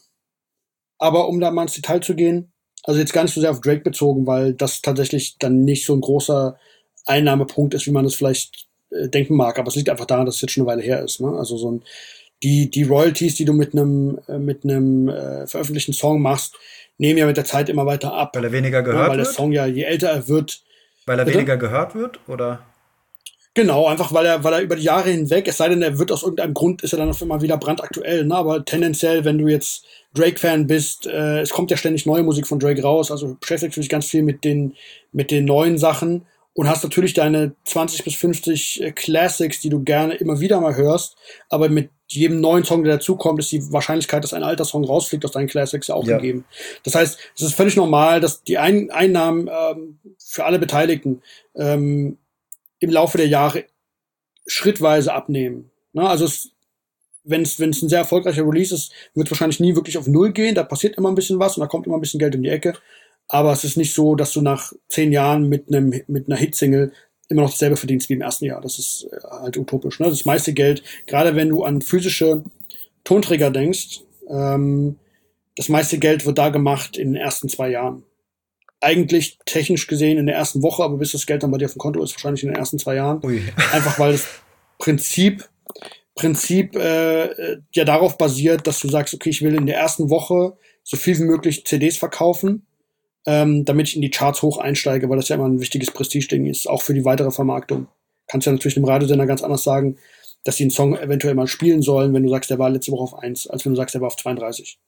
aber um da mal ins Detail zu gehen, also jetzt gar nicht so sehr auf Drake bezogen, weil das tatsächlich dann nicht so ein großer Einnahmepunkt ist, wie man es vielleicht äh, denken mag. Aber es liegt einfach daran, dass es jetzt schon eine Weile her ist. Ne? Also so ein die die Royalties, die du mit einem äh, mit einem äh, veröffentlichten Song machst, nehmen ja mit der Zeit immer weiter ab.
Weil er weniger
Ja,
gehört
weil der
wird?
Song ja, je älter er wird,
Weil er
bitte?
weniger gehört wird? Oder?
Genau, einfach weil er, weil er über die Jahre hinweg, es sei denn, er wird aus irgendeinem Grund, ist er dann auf immer wieder brandaktuell, ne? Aber tendenziell, wenn du jetzt Drake-Fan bist, äh, es kommt ja ständig neue Musik von Drake raus, also beschäftigst du dich ganz viel mit den, mit den neuen Sachen und hast natürlich deine zwanzig bis fünfzig äh, Classics, die du gerne immer wieder mal hörst, aber mit jedem neuen Song, der dazukommt, ist die Wahrscheinlichkeit, dass ein alter Song rausfliegt aus deinen Classics ja auch
Ja.
gegeben. Das heißt, es ist völlig normal, dass die Ein- Einnahmen ähm, für alle Beteiligten ähm, im Laufe der Jahre schrittweise abnehmen. Ne? Also es, wenn es wenn es ein sehr erfolgreicher Release ist, wird es wahrscheinlich nie wirklich auf Null gehen. Da passiert immer ein bisschen was und da kommt immer ein bisschen Geld um die Ecke. Aber es ist nicht so, dass du nach zehn Jahren mit einem mit einer Hitsingle immer noch dasselbe verdienst wie im ersten Jahr. Das ist äh, halt utopisch. Ne? Das meiste Geld, gerade wenn du an physische Tonträger denkst, ähm, das meiste Geld wird da gemacht in den ersten zwei Jahren. Eigentlich technisch gesehen in der ersten Woche, aber bis das Geld dann bei dir auf dem Konto ist, wahrscheinlich in den ersten zwei Jahren.
Ui.
Einfach weil das Prinzip, Prinzip äh, ja darauf basiert, dass du sagst, okay, ich will in der ersten Woche so viel wie möglich C Ds verkaufen, ähm, damit ich in die Charts hoch einsteige, weil das ja immer ein wichtiges Prestige-Ding ist, auch für die weitere Vermarktung. Kannst ja natürlich dem Radiosender ganz anders sagen, dass die einen Song eventuell mal spielen sollen, wenn du sagst, der war letzte Woche auf eins, als wenn du sagst, der war auf zweiunddreißig.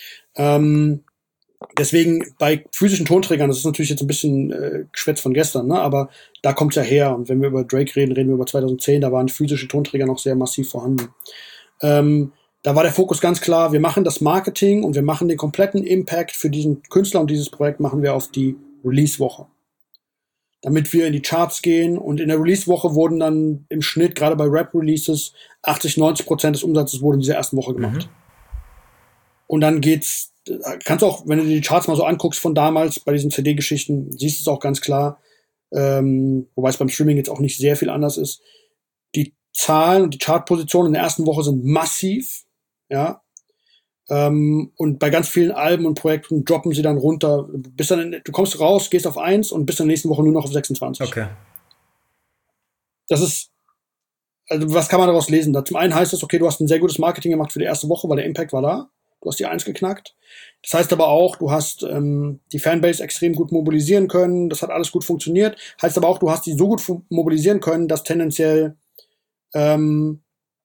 Ähm, Deswegen bei physischen Tonträgern, das ist natürlich jetzt ein bisschen äh, Geschwätz von gestern, ne? Aber da kommt's ja her. Und wenn wir über Drake reden, reden wir über zweitausendzehn, da waren physische Tonträger noch sehr massiv vorhanden. Ähm, da war der Fokus ganz klar, wir machen das Marketing und wir machen den kompletten Impact für diesen Künstler und dieses Projekt machen wir auf die Release-Woche. Damit wir in die Charts gehen und in der Release-Woche wurden dann im Schnitt, gerade bei Rap-Releases, achtzig, neunzig Prozent des Umsatzes wurde in dieser ersten Woche gemacht.
Mhm.
Und dann geht's, kannst du auch, wenn du dir die Charts mal so anguckst von damals, bei diesen C D-Geschichten, siehst du es auch ganz klar, ähm, wobei es beim Streaming jetzt auch nicht sehr viel anders ist. Die Zahlen und die Chartpositionen in der ersten Woche sind massiv, ja, ähm, und bei ganz vielen Alben und Projekten droppen sie dann runter, bis dann, in, du kommst raus, gehst auf eins und bist in der nächsten Woche nur noch auf sechsundzwanzig.
Okay.
Das ist, also was kann man daraus lesen? Da zum einen heißt das, okay, du hast ein sehr gutes Marketing gemacht für die erste Woche, weil der Impact war da. du hast die Eins geknackt. Das heißt aber auch, du hast ähm, die Fanbase extrem gut mobilisieren können, das hat alles gut funktioniert. Heißt aber auch, du hast die so gut fu- mobilisieren können, dass tendenziell ähm,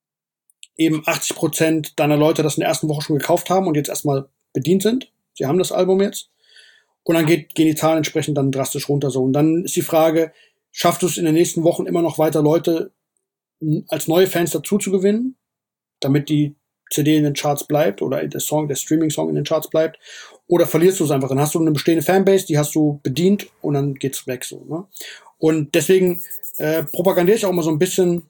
eben achtzig Prozent deiner Leute das in der ersten Woche schon gekauft haben und jetzt erstmal bedient sind. Sie haben das Album jetzt. Und dann geht, gehen die Zahlen entsprechend dann drastisch runter so. Und dann ist die Frage, schaffst du es in den nächsten Wochen immer noch weiter Leute als neue Fans dazu zu gewinnen, damit die C D in den Charts bleibt oder der Song, der Streaming-Song in den Charts bleibt, oder verlierst du es einfach? Dann hast du eine bestehende Fanbase, die hast du bedient und dann geht's weg so. Ne? Und deswegen äh, propagandiere ich auch immer so ein bisschen,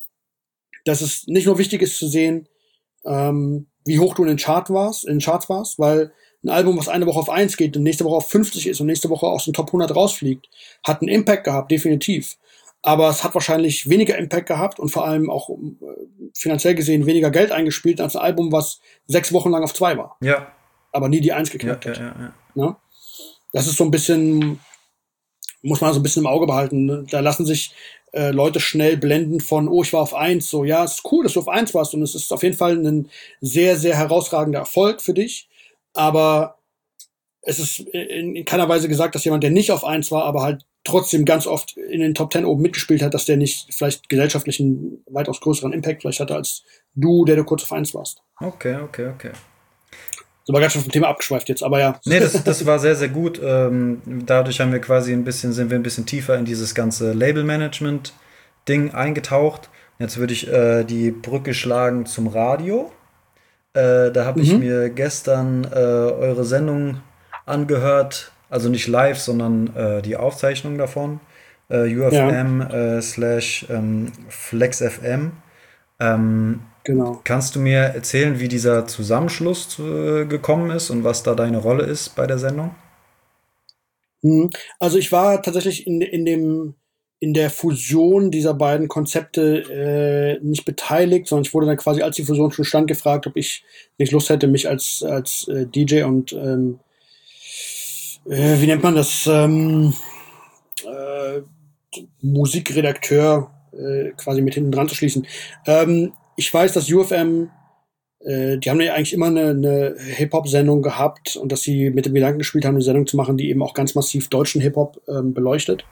dass es nicht nur wichtig ist zu sehen, ähm, wie hoch du in den Chart warst, in den Charts warst, weil ein Album, was eine Woche auf eins geht und nächste Woche auf fünfzig ist und nächste Woche aus dem Top hundert rausfliegt, hat einen Impact gehabt, definitiv. Aber es hat wahrscheinlich weniger Impact gehabt und vor allem auch äh, finanziell gesehen weniger Geld eingespielt als ein Album, was sechs Wochen lang auf zwei war.
Ja.
Aber nie die Eins geknackt
Ja,
hat.
ja, ja, ja.
Ne? Das ist so ein bisschen, muss man so ein bisschen im Auge behalten. Da lassen sich äh, Leute schnell blenden von, oh, ich war auf eins. So, ja, es ist cool, dass du auf eins warst und es ist auf jeden Fall ein sehr, sehr herausragender Erfolg für dich. Aber es ist in, in keiner Weise gesagt, dass jemand, der nicht auf eins war, aber halt trotzdem ganz oft in den Top Ten oben mitgespielt hat, dass der nicht vielleicht gesellschaftlichen, weitaus größeren Impact vielleicht hatte als du, der du kurz auf eins warst.
Okay, okay, okay.
So war ganz schön vom Thema abgeschweift jetzt, aber ja.
Nee, das, das war sehr, sehr gut. Ähm, dadurch haben wir quasi ein bisschen, sind wir ein bisschen tiefer in dieses ganze Label-Management-Ding eingetaucht. Jetzt würde ich äh, die Brücke schlagen zum Radio. Äh, da habe
Mhm.
ich mir gestern äh, eure Sendung angehört, also nicht live, sondern äh, die Aufzeichnung davon. Äh, U F M
Ja.
äh, slash ähm, Flex F M. Ähm,
Genau.
Kannst du mir erzählen, wie dieser Zusammenschluss zu, äh, gekommen ist und was da deine Rolle ist bei der Sendung?
Mhm. Also ich war tatsächlich in, in dem in der Fusion dieser beiden Konzepte äh, nicht beteiligt, sondern ich wurde dann quasi, als die Fusion schon stand, gefragt, ob ich nicht Lust hätte, mich als als äh, D J und ähm, äh, wie nennt man das, ähm, äh, Musikredakteur äh, quasi mit hinten dran zu schließen. Ähm, ich weiß, dass U F M, äh, die haben ja eigentlich immer eine, eine Hip-Hop-Sendung gehabt und dass sie mit dem Gedanken gespielt haben, eine Sendung zu machen, die eben auch ganz massiv deutschen Hip-Hop ähm, beleuchtet.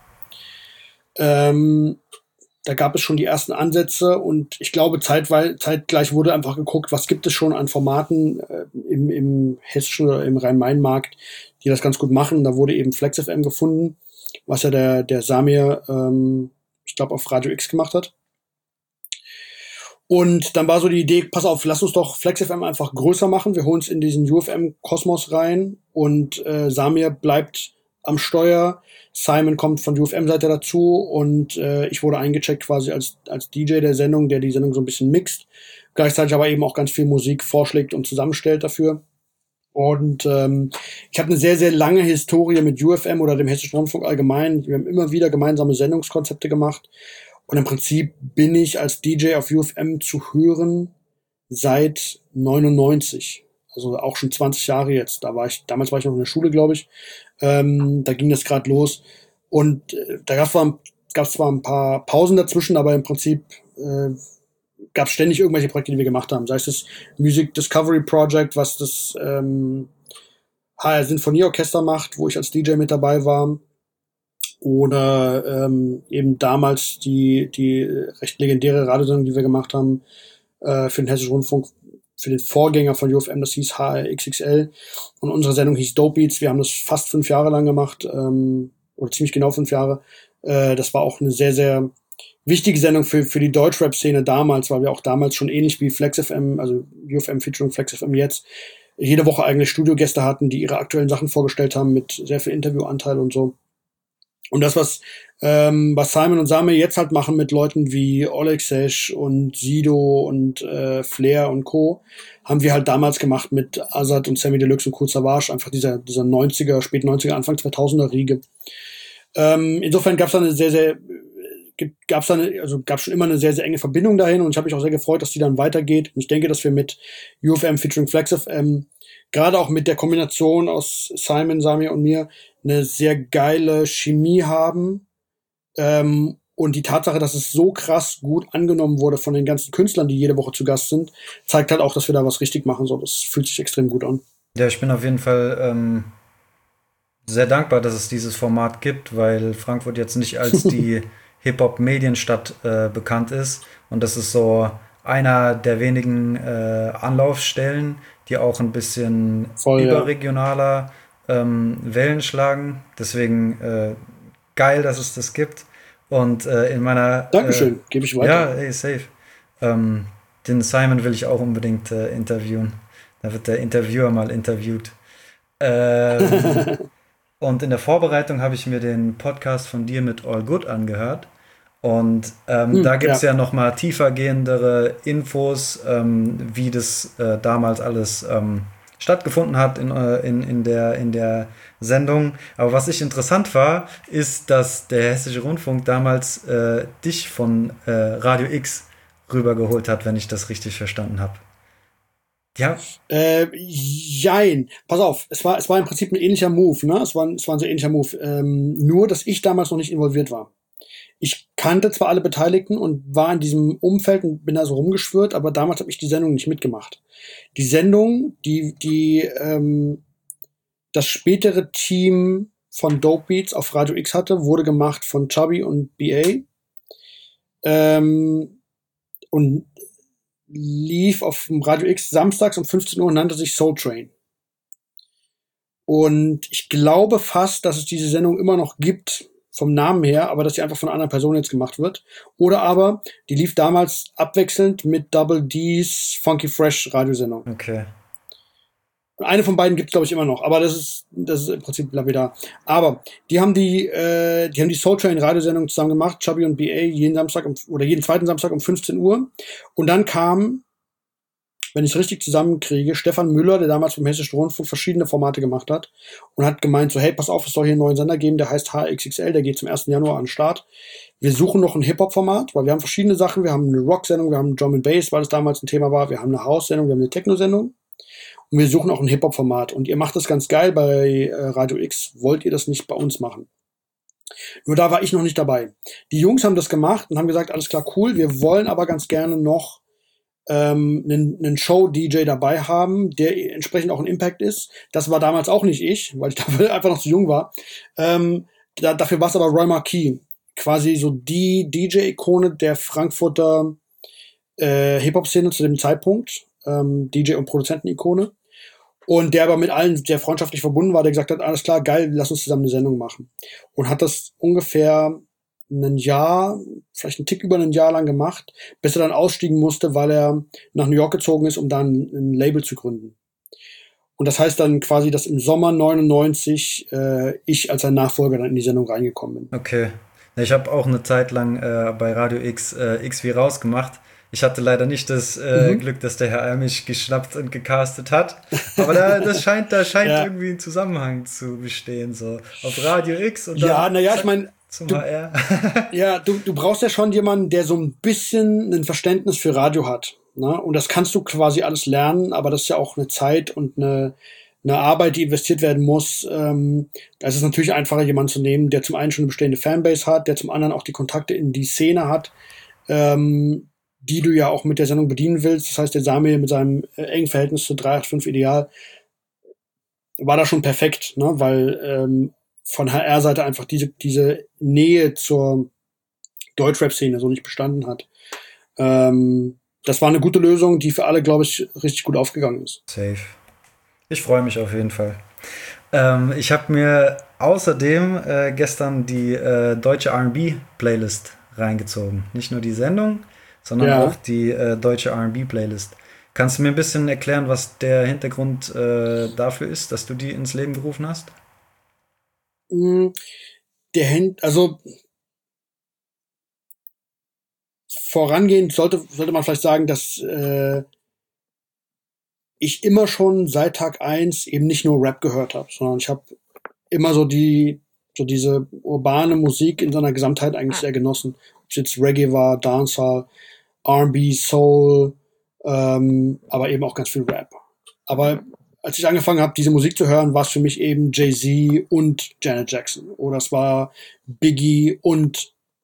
Ähm, da gab es schon die ersten Ansätze und ich glaube, zeitweil, zeitgleich wurde einfach geguckt, was gibt es schon an Formaten äh, im, im hessischen oder im Rhein-Main-Markt, die das ganz gut machen. Da wurde eben Flex F M gefunden, was ja der, der Samir, ähm, ich glaube, auf Radio X gemacht hat. Und dann war so die Idee, pass auf, lass uns doch Flex F M einfach größer machen. Wir holen es in diesen U F M-Kosmos rein und äh, Samir bleibt am Steuer. Simon kommt von U F M-Seite dazu und äh, ich wurde eingecheckt quasi als, als D J der Sendung, der die Sendung so ein bisschen mixt, gleichzeitig aber eben auch ganz viel Musik vorschlägt und zusammenstellt dafür. Und ähm, ich habe eine sehr, sehr lange Historie mit U F M oder dem Hessischen Rundfunk allgemein. Wir haben immer wieder gemeinsame Sendungskonzepte gemacht. Und im Prinzip bin ich als D J auf U F M zu hören seit neunundneunzig. Also auch schon zwanzig Jahre jetzt. Da war ich, damals war ich noch in der Schule, glaube ich. Ähm, da ging das gerade los. Und äh, da gab es zwar ein paar Pausen dazwischen, aber im Prinzip äh, gab es ständig irgendwelche Projekte, die wir gemacht haben. Sei es das Music Discovery Project, was das ähm, H R Sinfonieorchester macht, wo ich als D J mit dabei war. Oder ähm, eben damals die, die recht legendäre Radiosendung, die wir gemacht haben äh, für den Hessischen Rundfunk, für den Vorgänger von U F M, das hieß H R X X L. Und unsere Sendung hieß Dope Beats. Wir haben das fast fünf Jahre lang gemacht, ähm, oder ziemlich genau fünf Jahre. Äh, das war auch eine sehr, sehr wichtige Sendung für, für die Deutschrap-Szene damals, weil wir auch damals schon ähnlich wie Flex F M, also U F M featuring Flex F M jetzt, jede Woche eigene Studiogäste hatten, die ihre aktuellen Sachen vorgestellt haben mit sehr viel Interviewanteil und so. Und das, was, ähm, was Simon und Samir jetzt halt machen mit Leuten wie Oleg Sesh und Sido und äh, Flair und Co., haben wir halt damals gemacht mit Azad und Sammy Deluxe und Kool Savas, einfach dieser, dieser neunziger, spät neunziger, Anfang zweitausender Riege. Ähm, insofern gab es da eine sehr, sehr, gab es da eine, also gab schon immer eine sehr, sehr enge Verbindung dahin und ich habe mich auch sehr gefreut, dass die dann weitergeht. Und ich denke, dass wir mit U F M featuring Flex F M, gerade auch mit der Kombination aus Simon, Samir und mir, eine sehr geile Chemie haben, ähm, Und die Tatsache, dass es so krass gut angenommen wurde von den ganzen Künstlern, die jede Woche zu Gast sind, zeigt halt auch, dass wir da was richtig machen. So, das fühlt sich extrem gut an.
Ja, ich bin auf jeden Fall ähm, sehr dankbar, dass es dieses Format gibt, weil Frankfurt jetzt nicht als die Hip-Hop-Medienstadt äh, bekannt ist. Und das ist so einer der wenigen äh, Anlaufstellen, die auch ein bisschen
Voll,
überregionaler ähm, Wellen schlagen. Deswegen äh, geil, dass es das gibt. Und äh, in meiner...
Dankeschön,
äh,
gebe ich weiter.
Ja, ey, safe. Ähm, den Simon will ich auch unbedingt äh, interviewen. Da wird der Interviewer mal interviewt. Ähm, und in der Vorbereitung habe ich mir den Podcast von dir mit All Good angehört. Und ähm,
Hm,
da gibt es
ja.
ja noch mal tiefergehendere Infos, ähm, wie das äh, damals alles ähm, stattgefunden hat in, äh, in, in, der, in der Sendung. Aber was ich interessant war, ist, dass der Hessische Rundfunk damals äh, dich von äh, Radio X rübergeholt hat, wenn ich das richtig verstanden habe. Ja,
Äh, jein. Pass auf, es war, es war im Prinzip ein ähnlicher Move, ne? Es war, es war ein sehr ähnlicher Move. Ähm, nur, dass ich damals noch nicht involviert war. Ich kannte zwar alle Beteiligten und war in diesem Umfeld und bin da so rumgeschwirrt, aber damals habe ich die Sendung nicht mitgemacht. Die Sendung, die, die ähm, das spätere Team von Dope Beats auf Radio X hatte, wurde gemacht von Chubby und B A. Ähm, und lief auf dem Radio X samstags um fünfzehn Uhr und nannte sich Soul Train. Und ich glaube fast, dass es diese Sendung immer noch gibt, vom Namen her, aber dass sie einfach von einer anderen Person jetzt gemacht wird. Oder aber, die lief damals abwechselnd mit Double D's Funky Fresh Radiosendung.
okay.
Eine von beiden gibt's glaube ich immer noch, aber das ist das ist im Prinzip lapidar. Aber die haben die äh, die haben die Soul Train Radiosendung zusammen gemacht, Chubby und B A, jeden Samstag um, oder jeden zweiten Samstag um fünfzehn Uhr. Und dann kam, wenn ich es richtig zusammenkriege, Stefan Müller, der damals beim Hessischen Rundfunk verschiedene Formate gemacht hat und hat gemeint so, hey, pass auf, es soll hier einen neuen Sender geben, der heißt H X X L, der geht zum ersten Januar an den Start. Wir suchen noch ein Hip-Hop-Format, weil wir haben verschiedene Sachen. Wir haben eine Rock-Sendung, wir haben Drum and Bass, weil es damals ein Thema war. Wir haben eine House-Sendung, wir haben eine Techno-Sendung. Und wir suchen auch ein Hip-Hop-Format. Und ihr macht das ganz geil bei äh, Radio X. Wollt ihr das nicht bei uns machen? Nur da war ich noch nicht dabei. Die Jungs haben das gemacht und haben gesagt, alles klar, cool. Wir wollen aber ganz gerne noch ähm, einen, einen Show-D J dabei haben, der entsprechend auch ein Impact ist. Das war damals auch nicht ich, weil ich dafür einfach noch zu jung war. Ähm, da, dafür war es aber Roy Marquis. Quasi so die D J-Ikone der Frankfurter äh, Hip-Hop-Szene zu dem Zeitpunkt. Ähm, D J und Produzenten-Ikone. Und der aber mit allen sehr freundschaftlich verbunden war, der gesagt hat, alles klar, geil, lass uns zusammen eine Sendung machen. Und hat das ungefähr ein Jahr, vielleicht einen Tick über ein Jahr lang gemacht, bis er dann ausstiegen musste, weil er nach New York gezogen ist, um dann ein Label zu gründen. Und das heißt dann quasi, dass im Sommer neunundneunzig äh, ich als sein Nachfolger dann in die Sendung reingekommen bin.
Okay. Ich habe auch eine Zeit lang äh, bei Radio X äh, X wie rausgemacht. Ich hatte leider nicht das äh, mhm. Glück, dass der Herr Al mich geschnappt und gecastet hat. Aber da, das scheint, da scheint ja. irgendwie ein Zusammenhang zu bestehen. So auf Radio X und dann
ja, naja, ich meine,
zum
du,
H R.
ja, du, du brauchst ja schon jemanden, der so ein bisschen ein Verständnis für Radio hat. Ne? Und das kannst du quasi alles lernen, aber das ist ja auch eine Zeit und eine, eine Arbeit, die investiert werden muss. Ähm, da ist es natürlich einfacher, jemanden zu nehmen, der zum einen schon eine bestehende Fanbase hat, der zum anderen auch die Kontakte in die Szene hat, ähm, die du ja auch mit der Sendung bedienen willst. Das heißt, der Samir mit seinem äh, engen Verhältnis zu drei acht fünf Ideal war da schon perfekt, ne? Weil ähm, von H R-Seite einfach diese, diese Nähe zur Deutschrap-Szene so nicht bestanden hat. Ähm, das war eine gute Lösung, die für alle, glaube ich, richtig gut aufgegangen ist.
Safe. Ich freue mich auf jeden Fall. Ähm, ich habe mir außerdem äh, gestern die äh, deutsche R and B-Playlist reingezogen. Nicht nur die Sendung, sondern ja. auch die äh, deutsche R and B-Playlist. Kannst du mir ein bisschen erklären, was der Hintergrund äh, dafür ist, dass du die ins Leben gerufen hast?
Der Hin- also vorangehend sollte, sollte man vielleicht sagen, dass äh, ich immer schon seit Tag eins eben nicht nur Rap gehört habe, sondern ich habe immer so die so diese urbane Musik in seiner Gesamtheit eigentlich sehr genossen. Ob es jetzt Reggae war, Dancehall, R and B, Soul, ähm, aber eben auch ganz viel Rap. Aber als ich angefangen habe, diese Musik zu hören, war es für mich eben Jay-Z und Janet Jackson. Oder es war Biggie und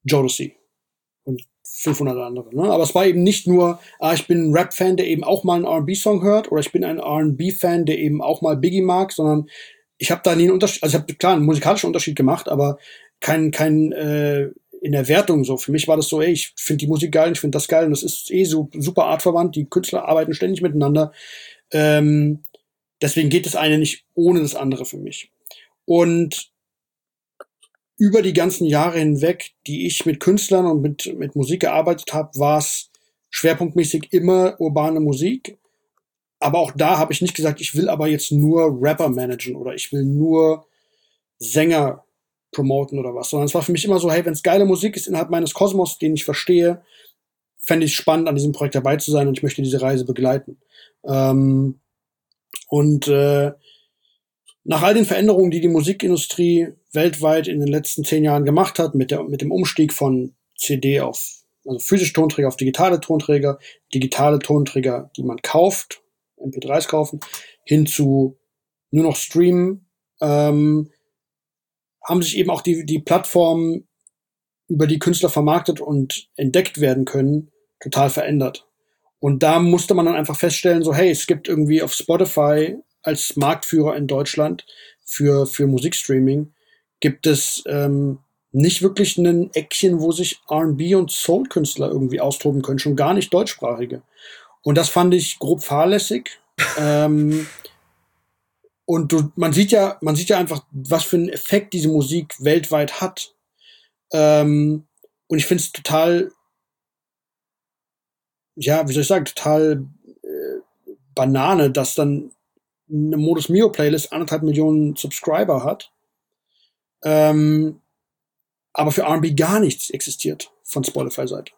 Jodeci und fünfhundert andere. Ne? Aber es war eben nicht nur, ah, ich bin ein Rap-Fan, der eben auch mal einen R and B-Song hört, oder ich bin ein R and B-Fan, der eben auch mal Biggie mag, sondern ich habe da nie einen Unterschied, also ich habe klar einen musikalischen Unterschied gemacht, aber kein, kein äh, in der Wertung so. Für mich war das so, ey, ich finde die Musik geil, ich finde das geil und das ist eh so super artverwandt, die Künstler arbeiten ständig miteinander. Ähm, deswegen geht das eine nicht ohne das andere für mich. Und über die ganzen Jahre hinweg, die ich mit Künstlern und mit, mit Musik gearbeitet habe, war es schwerpunktmäßig immer urbane Musik. Aber auch da habe ich nicht gesagt, ich will aber jetzt nur Rapper managen oder ich will nur Sänger promoten oder was, sondern es war für mich immer so, hey, wenn es geile Musik ist innerhalb meines Kosmos, den ich verstehe, fände ich spannend, an diesem Projekt dabei zu sein und ich möchte diese Reise begleiten. Ähm, und äh, nach all den Veränderungen, die die Musikindustrie weltweit in den letzten zehn Jahren gemacht hat, mit, der, mit dem Umstieg von C D auf, also physische Tonträger auf digitale Tonträger, digitale Tonträger, die man kauft, M P drei s kaufen, hin zu nur noch streamen, ähm, haben sich eben auch die, die Plattformen, über die Künstler vermarktet und entdeckt werden können, total verändert. Und da musste man dann einfach feststellen, so, hey, es gibt irgendwie auf Spotify als Marktführer in Deutschland für, für Musikstreaming, gibt es ähm, nicht wirklich ein Eckchen, wo sich R and B und Soul-Künstler irgendwie austoben können, schon gar nicht deutschsprachige. Und das fand ich grob fahrlässig. ähm, Und du, man sieht ja, man sieht ja einfach, was für einen Effekt diese Musik weltweit hat. Ähm, und ich finde es total, ja, wie soll ich sagen, total äh, Banane, dass dann eine Modus Mio Playlist anderthalb Millionen Subscriber hat, ähm, aber für R and B gar nichts existiert von Spotify-Seite.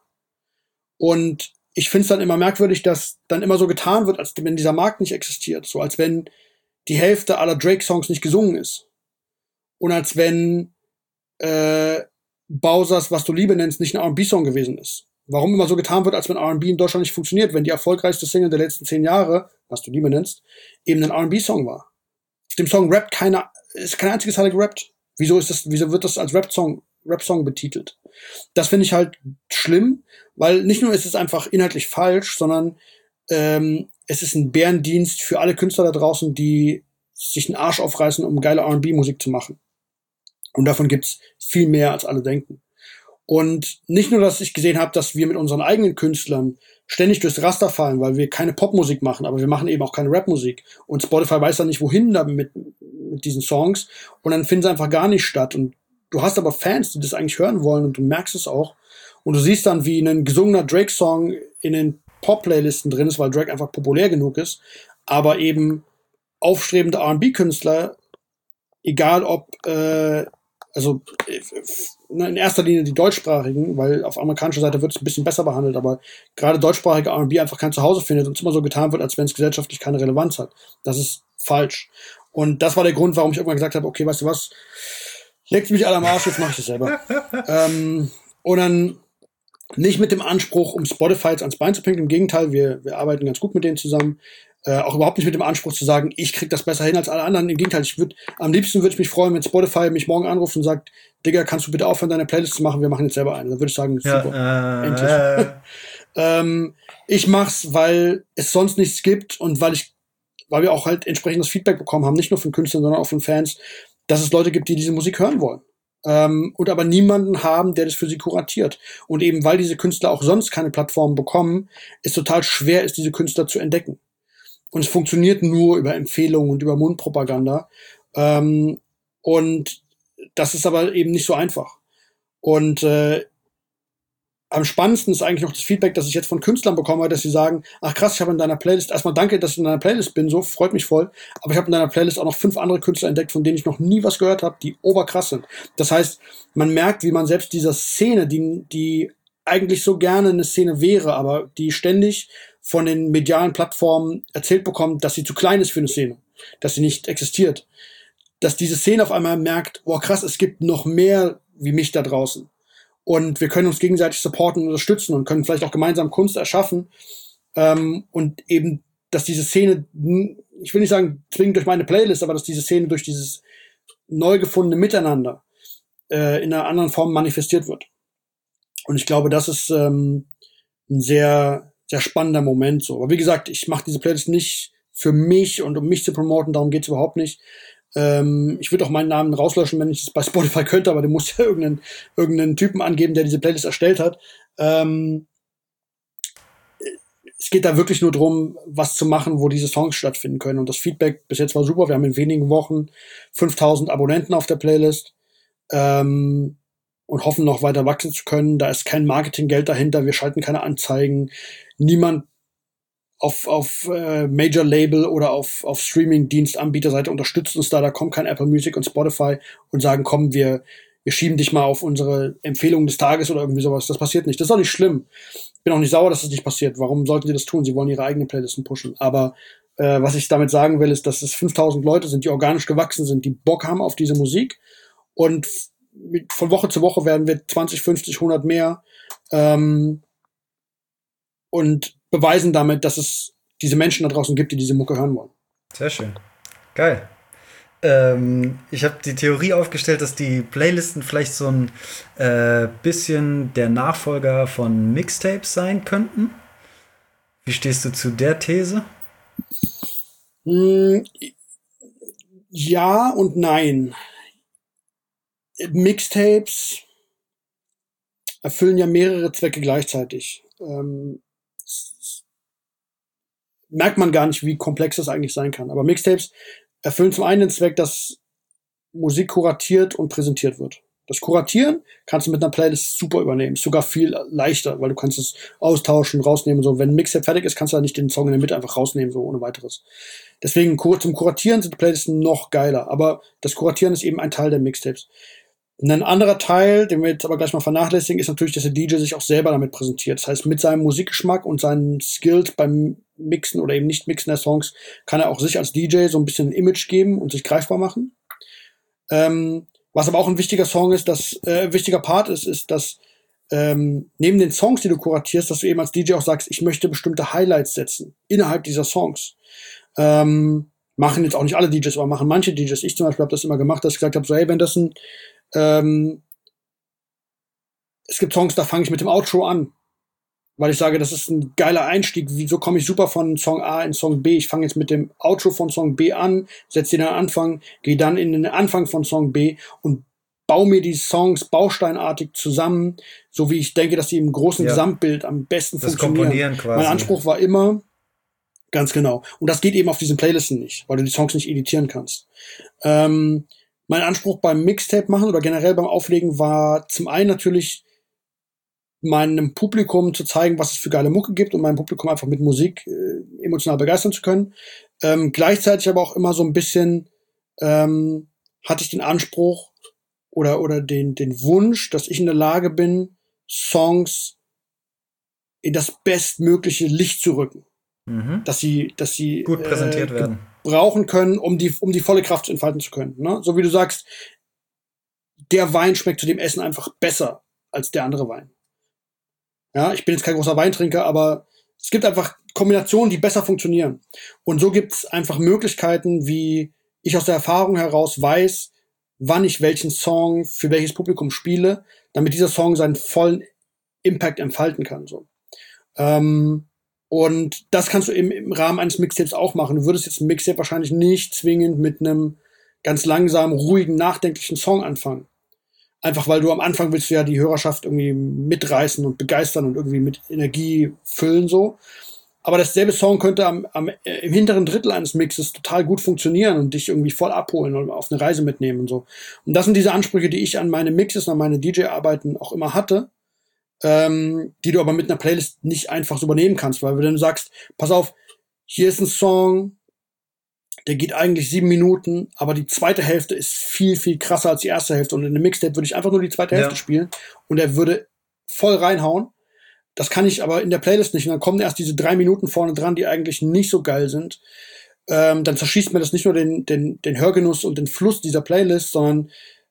Und ich finde es dann immer merkwürdig, dass dann immer so getan wird, als wenn dieser Markt nicht existiert, so als wenn die Hälfte aller Drake-Songs nicht gesungen ist. Und als wenn äh, Bowsers, was du Liebe nennst, nicht ein R and B-Song gewesen ist. Warum immer so getan wird, als wenn R and B in Deutschland nicht funktioniert, wenn die erfolgreichste Single der letzten zehn Jahre, was du Liebe nennst, eben ein R and B-Song war. Auf dem Song rappt keiner, ist kein einziges Teil gerappt. Wieso ist das, wieso wird das als Rap-Song, Rap-Song betitelt? Das finde ich halt schlimm, weil nicht nur ist es einfach inhaltlich falsch, sondern ähm, es ist ein Bärendienst für alle Künstler da draußen, die sich einen Arsch aufreißen, um geile R and B-Musik zu machen. Und davon gibt's viel mehr, als alle denken. Und nicht nur, dass ich gesehen habe, dass wir mit unseren eigenen Künstlern ständig durchs Raster fallen, weil wir keine Popmusik machen, aber wir machen eben auch keine Rapmusik. Und Spotify weiß dann nicht, wohin damit mit diesen Songs. Und dann finden sie einfach gar nicht statt. Und du hast aber Fans, die das eigentlich hören wollen und du merkst es auch. Und du siehst dann, wie ein gesungener Drake-Song in den Pop-Playlisten drin ist, weil Drake einfach populär genug ist. Aber eben aufstrebende R and B-Künstler, egal ob äh, also in erster Linie die deutschsprachigen, weil auf amerikanischer Seite wird es ein bisschen besser behandelt, aber gerade deutschsprachige R and B einfach kein Zuhause findet und es immer so getan wird, als wenn es gesellschaftlich keine Relevanz hat. Das ist falsch. Und das war der Grund, warum ich irgendwann gesagt habe, okay, weißt du was, leckt mich alle am Arsch, jetzt mach ich das selber. ähm, und dann nicht mit dem Anspruch, um Spotify jetzt ans Bein zu pinkeln, im Gegenteil, wir, wir arbeiten ganz gut mit denen zusammen. Äh, auch überhaupt nicht mit dem Anspruch zu sagen, ich krieg das besser hin als alle anderen. Im Gegenteil, ich würd, am liebsten würde ich mich freuen, wenn Spotify mich morgen anruft und sagt, Digga, kannst du bitte aufhören, deine Playlist zu machen, wir machen jetzt selber eine. Dann würde ich sagen, super,
ja, äh,
endlich.
Äh.
ähm, ich mach's, weil es sonst nichts gibt und weil ich, weil wir auch halt entsprechendes Feedback bekommen haben, nicht nur von Künstlern, sondern auch von Fans, dass es Leute gibt, die diese Musik hören wollen. Ähm, und aber niemanden haben, der das für sie kuratiert. Und eben, weil diese Künstler auch sonst keine Plattformen bekommen, ist total schwer, ist diese Künstler zu entdecken. Und es funktioniert nur über Empfehlungen und über Mundpropaganda. Ähm, und das ist aber eben nicht so einfach. Und äh, am spannendsten ist eigentlich noch das Feedback, das ich jetzt von Künstlern bekomme, dass sie sagen, ach krass, ich habe in deiner Playlist, erstmal danke, dass ich in deiner Playlist bin, so, freut mich voll, aber ich habe in deiner Playlist auch noch fünf andere Künstler entdeckt, von denen ich noch nie was gehört habe, die oberkrass sind. Das heißt, man merkt, wie man selbst dieser Szene, die, die eigentlich so gerne eine Szene wäre, aber die ständig von den medialen Plattformen erzählt bekommt, dass sie zu klein ist für eine Szene, dass sie nicht existiert, dass diese Szene auf einmal merkt, boah krass, es gibt noch mehr wie mich da draußen. Und wir können uns gegenseitig supporten und unterstützen und können vielleicht auch gemeinsam Kunst erschaffen. Ähm, und eben, dass diese Szene, ich will nicht sagen zwingend durch meine Playlist, aber dass diese Szene durch dieses neu gefundene Miteinander äh, in einer anderen Form manifestiert wird. Und ich glaube, das ist ähm, ein sehr, sehr spannender Moment so. Aber wie gesagt, ich mache diese Playlist nicht für mich und um mich zu promoten, darum geht's überhaupt nicht. Ähm, ich würde auch meinen Namen rauslöschen, wenn ich es bei Spotify könnte, aber du musst ja irgendeinen, irgendeinen Typen angeben, der diese Playlist erstellt hat. Ähm, es geht da wirklich nur drum, was zu machen, wo diese Songs stattfinden können. Und das Feedback bis jetzt war super. Wir haben in wenigen Wochen fünftausend Abonnenten auf der Playlist. Ähm, und hoffen noch weiter wachsen zu können. Da ist kein Marketinggeld dahinter, wir schalten keine Anzeigen. Niemand auf, auf äh, Major-Label oder auf, auf Streaming-Dienstanbieterseite unterstützt uns da. Da kommt kein Apple Music und Spotify und sagen, komm, wir, wir schieben dich mal auf unsere Empfehlung des Tages oder irgendwie sowas. Das passiert nicht. Das ist auch nicht schlimm. Ich bin auch nicht sauer, dass das nicht passiert. Warum sollten sie das tun? Sie wollen ihre eigenen Playlisten pushen. Aber äh, was ich damit sagen will, ist, dass es fünftausend Leute sind, die organisch gewachsen sind, die Bock haben auf diese Musik. Und von Woche zu Woche werden wir zwanzig, fünfzig, hundert mehr ähm, und beweisen damit, dass es diese Menschen da draußen gibt, die diese Mucke hören wollen.
Sehr schön. Geil. Ähm, ich habe die Theorie aufgestellt, dass die Playlisten vielleicht so ein äh, bisschen der Nachfolger von Mixtapes sein könnten. Wie stehst du zu der These?
Mm, ja und nein. Mixtapes erfüllen ja mehrere Zwecke gleichzeitig. Ähm, merkt man gar nicht, wie komplex das eigentlich sein kann. Aber Mixtapes erfüllen zum einen den Zweck, dass Musik kuratiert und präsentiert wird. Das Kuratieren kannst du mit einer Playlist super übernehmen. Ist sogar viel leichter, weil du kannst es austauschen, rausnehmen. So, wenn ein Mixtape fertig ist, kannst du da nicht den Song in der Mitte einfach rausnehmen, so ohne weiteres. Deswegen zum Kuratieren sind die Playlisten noch geiler. Aber das Kuratieren ist eben ein Teil der Mixtapes. Ein anderer Teil, den wir jetzt aber gleich mal vernachlässigen, ist natürlich, dass der D J sich auch selber damit präsentiert. Das heißt, mit seinem Musikgeschmack und seinen Skills beim Mixen oder eben nicht Mixen der Songs kann er auch sich als D J so ein bisschen ein Image geben und sich greifbar machen. Ähm, was aber auch ein wichtiger Song ist, dass äh, wichtiger Part ist, ist, dass ähm, neben den Songs, die du kuratierst, dass du eben als D J auch sagst, ich möchte bestimmte Highlights setzen innerhalb dieser Songs. Ähm, machen jetzt auch nicht alle D Js, aber machen manche D Js. Ich zum Beispiel habe das immer gemacht, dass ich gesagt habe, so hey, wenn das ein ähm, es gibt Songs, da fange ich mit dem Outro an, weil ich sage, das ist ein geiler Einstieg. Wieso komme ich super von Song A in Song B? Ich fange jetzt mit dem Outro von Song B an, setze den an den Anfang, gehe dann in den Anfang von Song B und baue mir die Songs bausteinartig zusammen, so wie ich denke, dass sie im großen ja. Gesamtbild am besten das funktionieren. Komponieren quasi. Mein Anspruch war immer, ganz genau, und das geht eben auf diesen Playlisten nicht, weil du die Songs nicht editieren kannst. Ähm, mein Anspruch beim Mixtape machen oder generell beim Auflegen war zum einen natürlich meinem Publikum zu zeigen, was es für geile Mucke gibt und meinem Publikum einfach mit Musik äh, emotional begeistern zu können. Ähm, gleichzeitig aber auch immer so ein bisschen ähm, hatte ich den Anspruch oder oder den den Wunsch, dass ich in der Lage bin, Songs in das bestmögliche Licht zu rücken. Mhm. Dass sie dass sie
gut präsentiert äh, werden.
Brauchen können, um die um die volle Kraft entfalten zu können. Ne? So wie du sagst, der Wein schmeckt zu dem Essen einfach besser als der andere Wein. Ja, ich bin jetzt kein großer Weintrinker, aber es gibt einfach Kombinationen, die besser funktionieren. Und so gibt's einfach Möglichkeiten, wie ich aus der Erfahrung heraus weiß, wann ich welchen Song für welches Publikum spiele, damit dieser Song seinen vollen Impact entfalten kann. So. Ähm, und das kannst du im, im Rahmen eines Mixtapes auch machen. Du würdest jetzt ein Mixtape wahrscheinlich nicht zwingend mit einem ganz langsamen, ruhigen, nachdenklichen Song anfangen. Einfach weil du am Anfang willst du ja die Hörerschaft irgendwie mitreißen und begeistern und irgendwie mit Energie füllen so. Aber dasselbe Song könnte am, am im hinteren Drittel eines Mixes total gut funktionieren und dich irgendwie voll abholen und auf eine Reise mitnehmen und so. Und das sind diese Ansprüche, die ich an meine Mixes und an meine D J-Arbeiten auch immer hatte, ähm, die du aber mit einer Playlist nicht einfach so übernehmen kannst, weil wenn du sagst, pass auf, hier ist ein Song, der geht eigentlich sieben Minuten, aber die zweite Hälfte ist viel, viel krasser als die erste Hälfte. Und in einem Mixtape würde ich einfach nur die zweite ja. Hälfte spielen und er würde voll reinhauen. Das kann ich aber in der Playlist nicht. Und dann kommen erst diese drei Minuten vorne dran, die eigentlich nicht so geil sind. Ähm, dann zerschießt mir das nicht nur den, den, den Hörgenuss und den Fluss dieser Playlist, sondern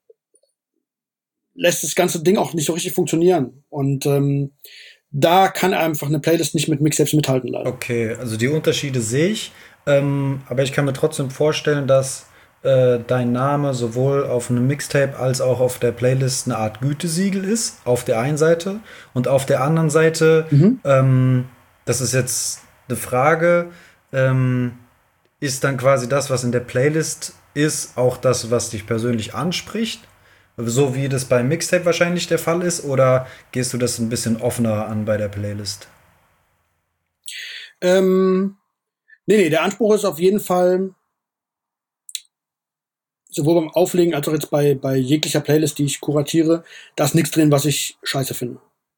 lässt das ganze Ding auch nicht so richtig funktionieren. Und ähm, da kann einfach eine Playlist nicht mit Mixtapes mithalten, leider.
Okay, also die Unterschiede sehe ich. Ähm, aber ich kann mir trotzdem vorstellen, dass äh, dein Name sowohl auf einem Mixtape als auch auf der Playlist eine Art Gütesiegel ist, auf der einen Seite. Und auf der anderen Seite,
Mhm.
ähm, das ist jetzt eine Frage, ähm, ist dann quasi das, was in der Playlist ist, auch das, was dich persönlich anspricht? So wie das beim Mixtape wahrscheinlich der Fall ist? Oder gehst du das ein bisschen offener an bei der Playlist?
Ähm, nee, nee, der Anspruch ist auf jeden Fall, sowohl beim Auflegen als auch jetzt bei, bei jeglicher Playlist, die ich kuratiere, da ist nichts drin, was ich scheiße finde.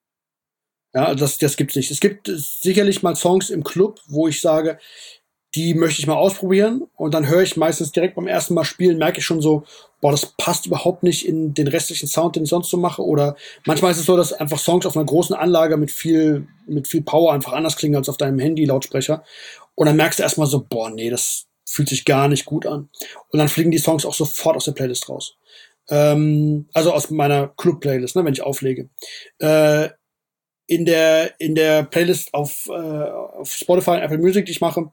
Ja, also das, das gibt's nicht. Es gibt sicherlich mal Songs im Club, wo ich sage, die möchte ich mal ausprobieren und dann höre ich meistens direkt beim ersten Mal spielen, merke ich schon so, boah, das passt überhaupt nicht in den restlichen Sound, den ich sonst so mache. Oder manchmal ist es so, dass einfach Songs auf einer großen Anlage mit viel, mit viel Power einfach anders klingen als auf deinem Handy-Lautsprecher. Und dann merkst du erstmal so, boah, nee, das fühlt sich gar nicht gut an. Und dann fliegen die Songs auch sofort aus der Playlist raus. Ähm, also aus meiner Club-Playlist, ne, wenn ich auflege. Äh, in der, in der Playlist auf, äh, auf Spotify und Apple Music, die ich mache,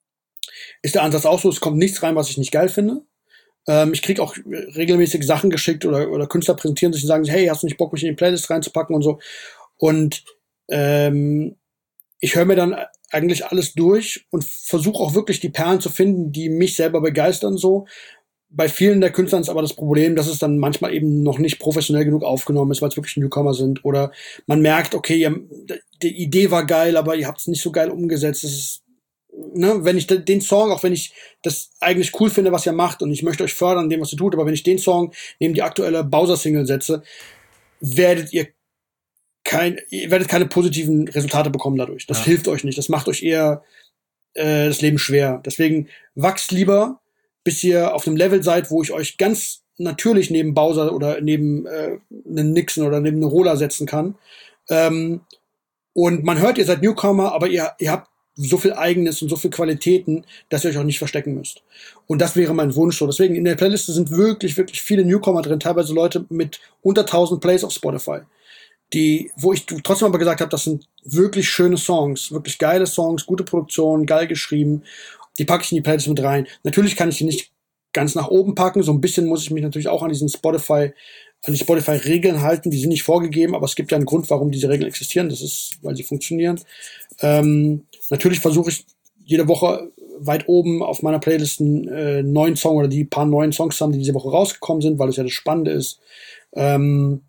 ist der Ansatz auch so, es kommt nichts rein, was ich nicht geil finde. Ähm, ich kriege auch regelmäßig Sachen geschickt oder, oder Künstler präsentieren sich und sagen, hey, hast du nicht Bock, mich in die Playlist reinzupacken und so. Und ähm, ich höre mir dann eigentlich alles durch und versuche auch wirklich die Perlen zu finden, die mich selber begeistern so. Bei vielen der Künstlern ist aber das Problem, dass es dann manchmal eben noch nicht professionell genug aufgenommen ist, weil es wirklich Newcomer sind. Oder man merkt, okay, ihr, die Idee war geil, aber ihr habt es nicht so geil umgesetzt. Das ist Ne, wenn ich den Song, auch wenn ich das eigentlich cool finde, was ihr macht und ich möchte euch fördern in dem, was ihr tut, aber wenn ich den Song neben die aktuelle Bowser-Single setze, werdet ihr kein, ihr werdet keine positiven Resultate bekommen dadurch. Das
Ja.
hilft euch nicht. Das macht euch eher äh, das Leben schwer. Deswegen wachst lieber, bis ihr auf einem Level seid, wo ich euch ganz natürlich neben Bowser oder neben äh, einen Nixon oder neben eine Rola setzen kann. Ähm, und man hört, ihr seid Newcomer, aber ihr, ihr habt so viel Eigenes und so viel Qualitäten, dass ihr euch auch nicht verstecken müsst. Und das wäre mein Wunsch so. Deswegen in der Playliste sind wirklich, wirklich viele Newcomer drin, teilweise Leute mit unter tausend Plays auf Spotify, die, wo ich trotzdem aber gesagt habe, das sind wirklich schöne Songs, wirklich geile Songs, gute Produktion, geil geschrieben. Die packe ich in die Playlist mit rein. Natürlich kann ich die nicht ganz nach oben packen. So ein bisschen muss ich mich natürlich auch an diesen Spotify, an die Spotify-Regeln halten. Die sind nicht vorgegeben, aber es gibt ja einen Grund, warum diese Regeln existieren. Das ist, weil sie funktionieren. Ähm, natürlich versuche ich jede Woche weit oben auf meiner Playlist einen äh, neuen Song oder die paar neuen Songs haben, die diese Woche rausgekommen sind, weil es ja das Spannende ist. Ähm,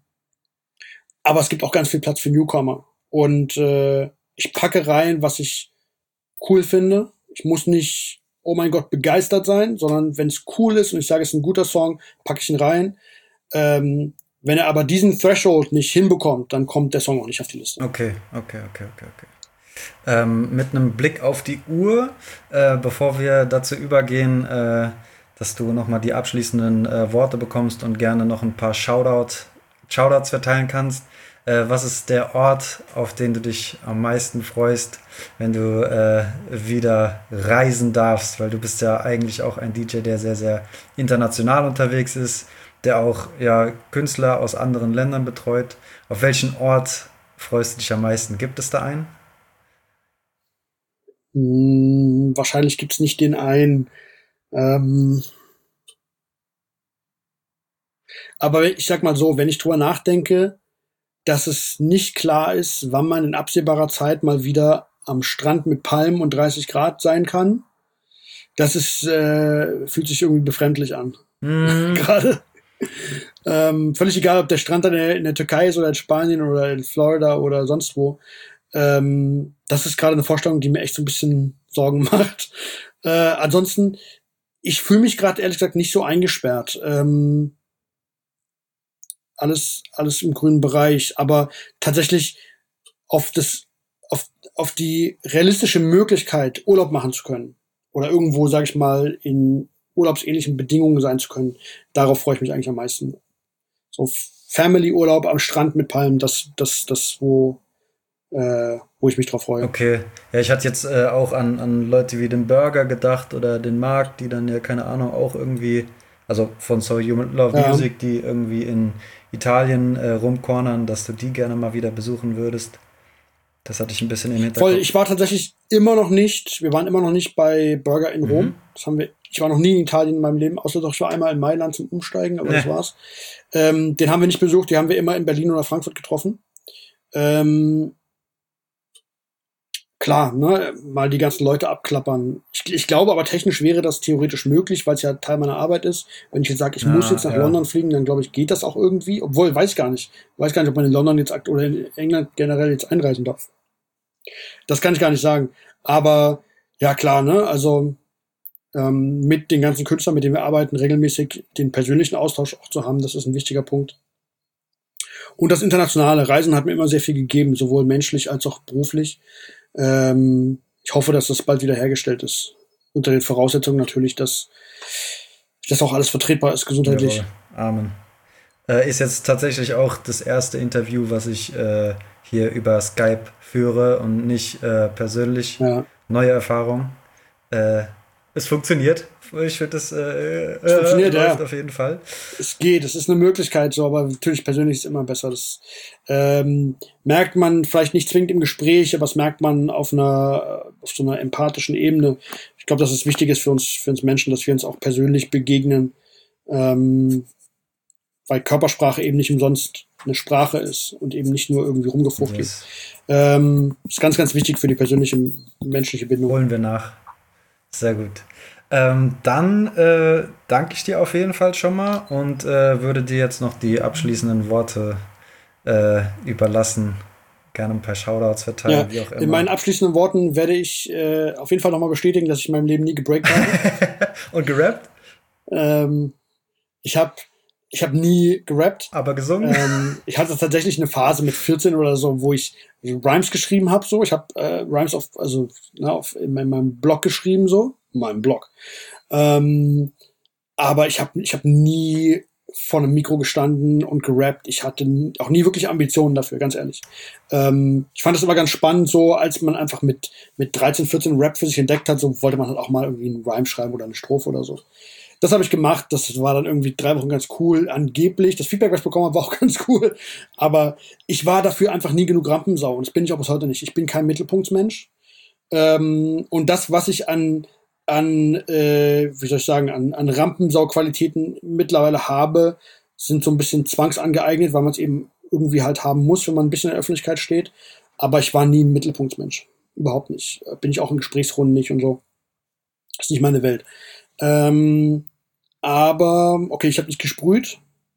aber es gibt auch ganz viel Platz für Newcomer. Und äh, ich packe rein, was ich cool finde. Ich muss nicht, oh mein Gott, begeistert sein, sondern wenn es cool ist und ich sage, es ist ein guter Song, packe ich ihn rein. Ähm, wenn er aber diesen Threshold nicht hinbekommt, dann kommt der Song auch nicht auf die Liste.
Okay, okay, okay, okay, okay. Ähm, mit einem Blick auf die Uhr, äh, bevor wir dazu übergehen, äh, dass du nochmal die abschließenden äh, Worte bekommst und gerne noch ein paar Shoutout, Shoutouts verteilen kannst. Äh, was ist der Ort, auf den du dich am meisten freust, wenn du äh, wieder reisen darfst? Weil du bist ja eigentlich auch ein D J, der sehr, sehr international unterwegs ist, der auch ja, Künstler aus anderen Ländern betreut. Auf welchen Ort freust du dich am meisten? Gibt es da einen?
Hm, wahrscheinlich gibt's nicht den einen. Ähm, aber ich sag mal so, wenn ich drüber nachdenke, dass es nicht klar ist, wann man in absehbarer Zeit mal wieder am Strand mit Palmen und dreißig Grad sein kann, das ist, äh, fühlt sich irgendwie befremdlich an.
Mm.
Gerade. Ähm, völlig egal, ob der Strand dann in der, in der Türkei ist oder in Spanien oder in Florida oder sonst wo. Ähm, das ist gerade eine Vorstellung, die mir echt so ein bisschen Sorgen macht. Äh, ansonsten, ich fühle mich gerade ehrlich gesagt nicht so eingesperrt. Ähm, alles, alles im grünen Bereich, aber tatsächlich auf das, auf, auf die realistische Möglichkeit, Urlaub machen zu können oder irgendwo, sag ich mal, in urlaubsähnlichen Bedingungen sein zu können, darauf freue ich mich eigentlich am meisten. So Family-Urlaub am Strand mit Palmen, das, das, das, wo, äh, wo ich mich drauf freue.
Okay. Ja, ich hatte jetzt äh, auch an, an Leute wie den Burger gedacht oder den Marc, die dann ja, keine Ahnung, auch irgendwie, also von So You Love
Ja.
Music, die irgendwie in Italien äh, rumcornern, dass du die gerne mal wieder besuchen würdest. Das hatte ich ein bisschen im Hinterkopf.
Voll, ich war tatsächlich immer noch nicht, wir waren immer noch nicht bei Burger in Rom.
Mhm.
Das haben wir Ich war noch nie in Italien in meinem Leben, außer doch, ich war einmal in Mailand zum Umsteigen, aber ja. das war's. Ähm, den haben wir nicht besucht, die haben wir immer in Berlin oder Frankfurt getroffen. Ähm, klar, ne, mal die ganzen Leute abklappern. Ich, ich glaube aber, technisch wäre das theoretisch möglich, weil es ja Teil meiner Arbeit ist. Wenn ich jetzt sage, ich ja, muss jetzt nach ja. London fliegen, dann glaube ich, geht das auch irgendwie. Obwohl, weiß ich gar nicht. Weiß gar nicht, ob man in London jetzt oder in England generell jetzt einreisen darf. Das kann ich gar nicht sagen. Aber ja, klar, ne, also ähm, mit den ganzen Künstlern, mit denen wir arbeiten, regelmäßig den persönlichen Austausch auch zu haben, das ist ein wichtiger Punkt. Und das internationale Reisen hat mir immer sehr viel gegeben, sowohl menschlich als auch beruflich. Ähm, ich hoffe, dass das bald wieder hergestellt ist. Unter den Voraussetzungen natürlich, dass das auch alles vertretbar ist, gesundheitlich.
Jawohl. Amen. Äh, ist jetzt tatsächlich auch das erste Interview, was ich äh, hier über Skype führe und nicht äh, persönlich. Ja. Neue Erfahrung. Äh, es funktioniert. Ich finde, das äh, es funktioniert, äh, läuft ja. auf jeden Fall.
Es geht, es ist eine Möglichkeit, so, aber natürlich persönlich ist es immer besser. Das ähm, merkt man vielleicht nicht zwingend im Gespräch, aber das merkt man auf einer auf so einer empathischen Ebene. Ich glaube, dass es wichtig ist für uns, für uns Menschen, dass wir uns auch persönlich begegnen, ähm, weil Körpersprache eben nicht umsonst eine Sprache ist und eben nicht nur irgendwie rumgefuchtelt. Yes. Ähm, ist ganz, ganz wichtig für die persönliche menschliche Bindung.
Holen wir nach. Sehr gut. Ähm, dann äh, danke ich dir auf jeden Fall schon mal und äh, würde dir jetzt noch die abschließenden Worte äh, überlassen. Gerne ein paar Shoutouts verteilen,
ja,
wie auch immer.
In meinen abschließenden Worten werde ich äh, auf jeden Fall nochmal bestätigen, dass ich in meinem Leben nie gebreakt habe.
Und gerappt?
Ähm, ich habe ich hab nie gerappt.
Aber gesungen?
Ähm, ich hatte tatsächlich eine Phase mit vierzehn oder so, wo ich Rhymes geschrieben habe. So. Ich habe äh, Rhymes auf, also, na, auf, in meinem Blog geschrieben, so. In meinem Blog. Ähm, aber ich habe ich hab nie vor einem Mikro gestanden und gerappt. Ich hatte auch nie wirklich Ambitionen dafür, ganz ehrlich. Ähm, ich fand das immer ganz spannend, so als man einfach mit, mit dreizehn, vierzehn Rap für sich entdeckt hat, so wollte man halt auch mal irgendwie einen Rhyme schreiben oder eine Strophe oder so. Das habe ich gemacht, das war dann irgendwie drei Wochen ganz cool, angeblich. Das Feedback, was ich bekommen habe, war auch ganz cool. Aber ich war dafür einfach nie genug Rampensau und das bin ich auch bis heute nicht. Ich bin kein Mittelpunktsmensch. Ähm, und das, was ich an an, äh, wie soll ich sagen, an, an Rampensau-Qualitäten mittlerweile habe, sind so ein bisschen zwangsangeeignet, weil man es eben irgendwie halt haben muss, wenn man ein bisschen in der Öffentlichkeit steht. Aber ich war nie ein Mittelpunktsmensch. Überhaupt nicht. Bin ich auch in Gesprächsrunden nicht und so. Das ist nicht meine Welt. Ähm, aber, okay, ich habe nicht gesprüht.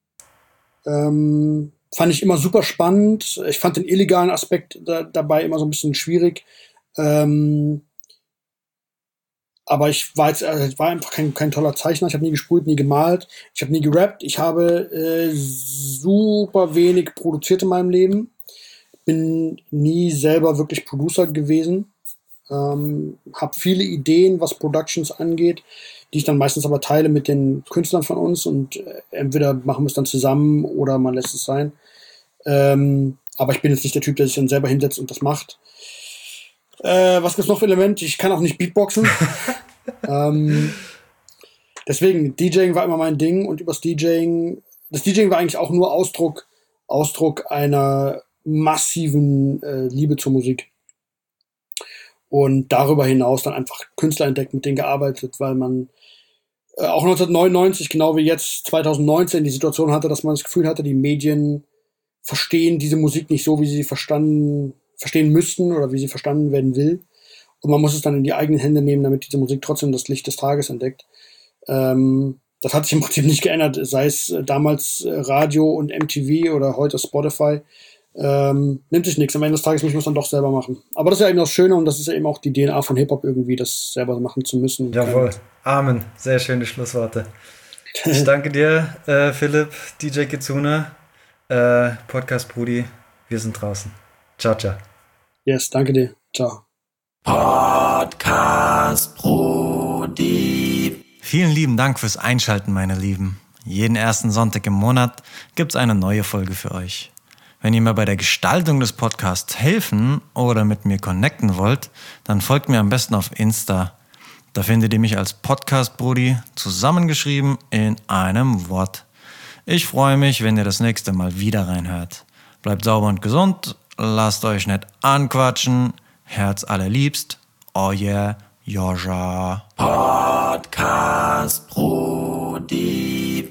Ähm, fand ich immer super spannend. Ich fand den illegalen Aspekt da, dabei immer so ein bisschen schwierig. Ähm, Aber ich war jetzt, äh, war einfach kein, kein toller Zeichner. Ich habe nie gesprüht, nie gemalt. Ich habe nie gerappt. Ich habe äh, super wenig produziert in meinem Leben. Bin nie selber wirklich Producer gewesen. Ähm, habe viele Ideen, was Productions angeht, die ich dann meistens aber teile mit den Künstlern von uns. Und äh, entweder machen wir es dann zusammen oder man lässt es sein. Ähm, aber ich bin jetzt nicht der Typ, der sich dann selber hinsetzt und das macht. Äh, was gibt's noch für Elemente? Ich kann auch nicht Beatboxen. ähm, deswegen, DJing war immer mein Ding und übers DJing, das DJing war eigentlich auch nur Ausdruck, Ausdruck einer massiven äh, Liebe zur Musik. Und darüber hinaus dann einfach Künstler entdeckt, mit denen gearbeitet, weil man äh, auch neunzehnhundertneunundneunzig, genau wie jetzt zweitausendneunzehn, die Situation hatte, dass man das Gefühl hatte, die Medien verstehen diese Musik nicht so, wie sie verstanden verstehen müssten oder wie sie verstanden werden will. Und man muss es dann in die eigenen Hände nehmen, damit diese Musik trotzdem das Licht des Tages entdeckt. Ähm, das hat sich im Prinzip nicht geändert, sei es damals Radio und M T V oder heute Spotify. Ähm, nimmt sich nichts. Am Ende des Tages muss man es dann doch selber machen. Aber das ist ja eben das Schöne und das ist ja eben auch die D N A von Hip-Hop irgendwie, das selber machen zu müssen.
Jawohl. Amen. Sehr schöne Schlussworte. Ich danke dir, äh, Philipp, D J Kitsune, äh, Podcast Brudi. Wir sind draußen. Ciao, ciao.
Yes, danke dir. Ciao.
Podcast Brudi.
Vielen lieben Dank fürs Einschalten, meine Lieben. Jeden ersten Sonntag im Monat gibt's eine neue Folge für euch. Wenn ihr mir bei der Gestaltung des Podcasts helfen oder mit mir connecten wollt, dann folgt mir am besten auf Insta. Da findet ihr mich als Podcast Brudi, zusammengeschrieben in einem Wort. Ich freue mich, wenn ihr das nächste Mal wieder reinhört. Bleibt sauber und gesund. Lasst euch nicht anquatschen. Herz allerliebst. Oh yeah, Joscha.
Podcast Pro Dieb.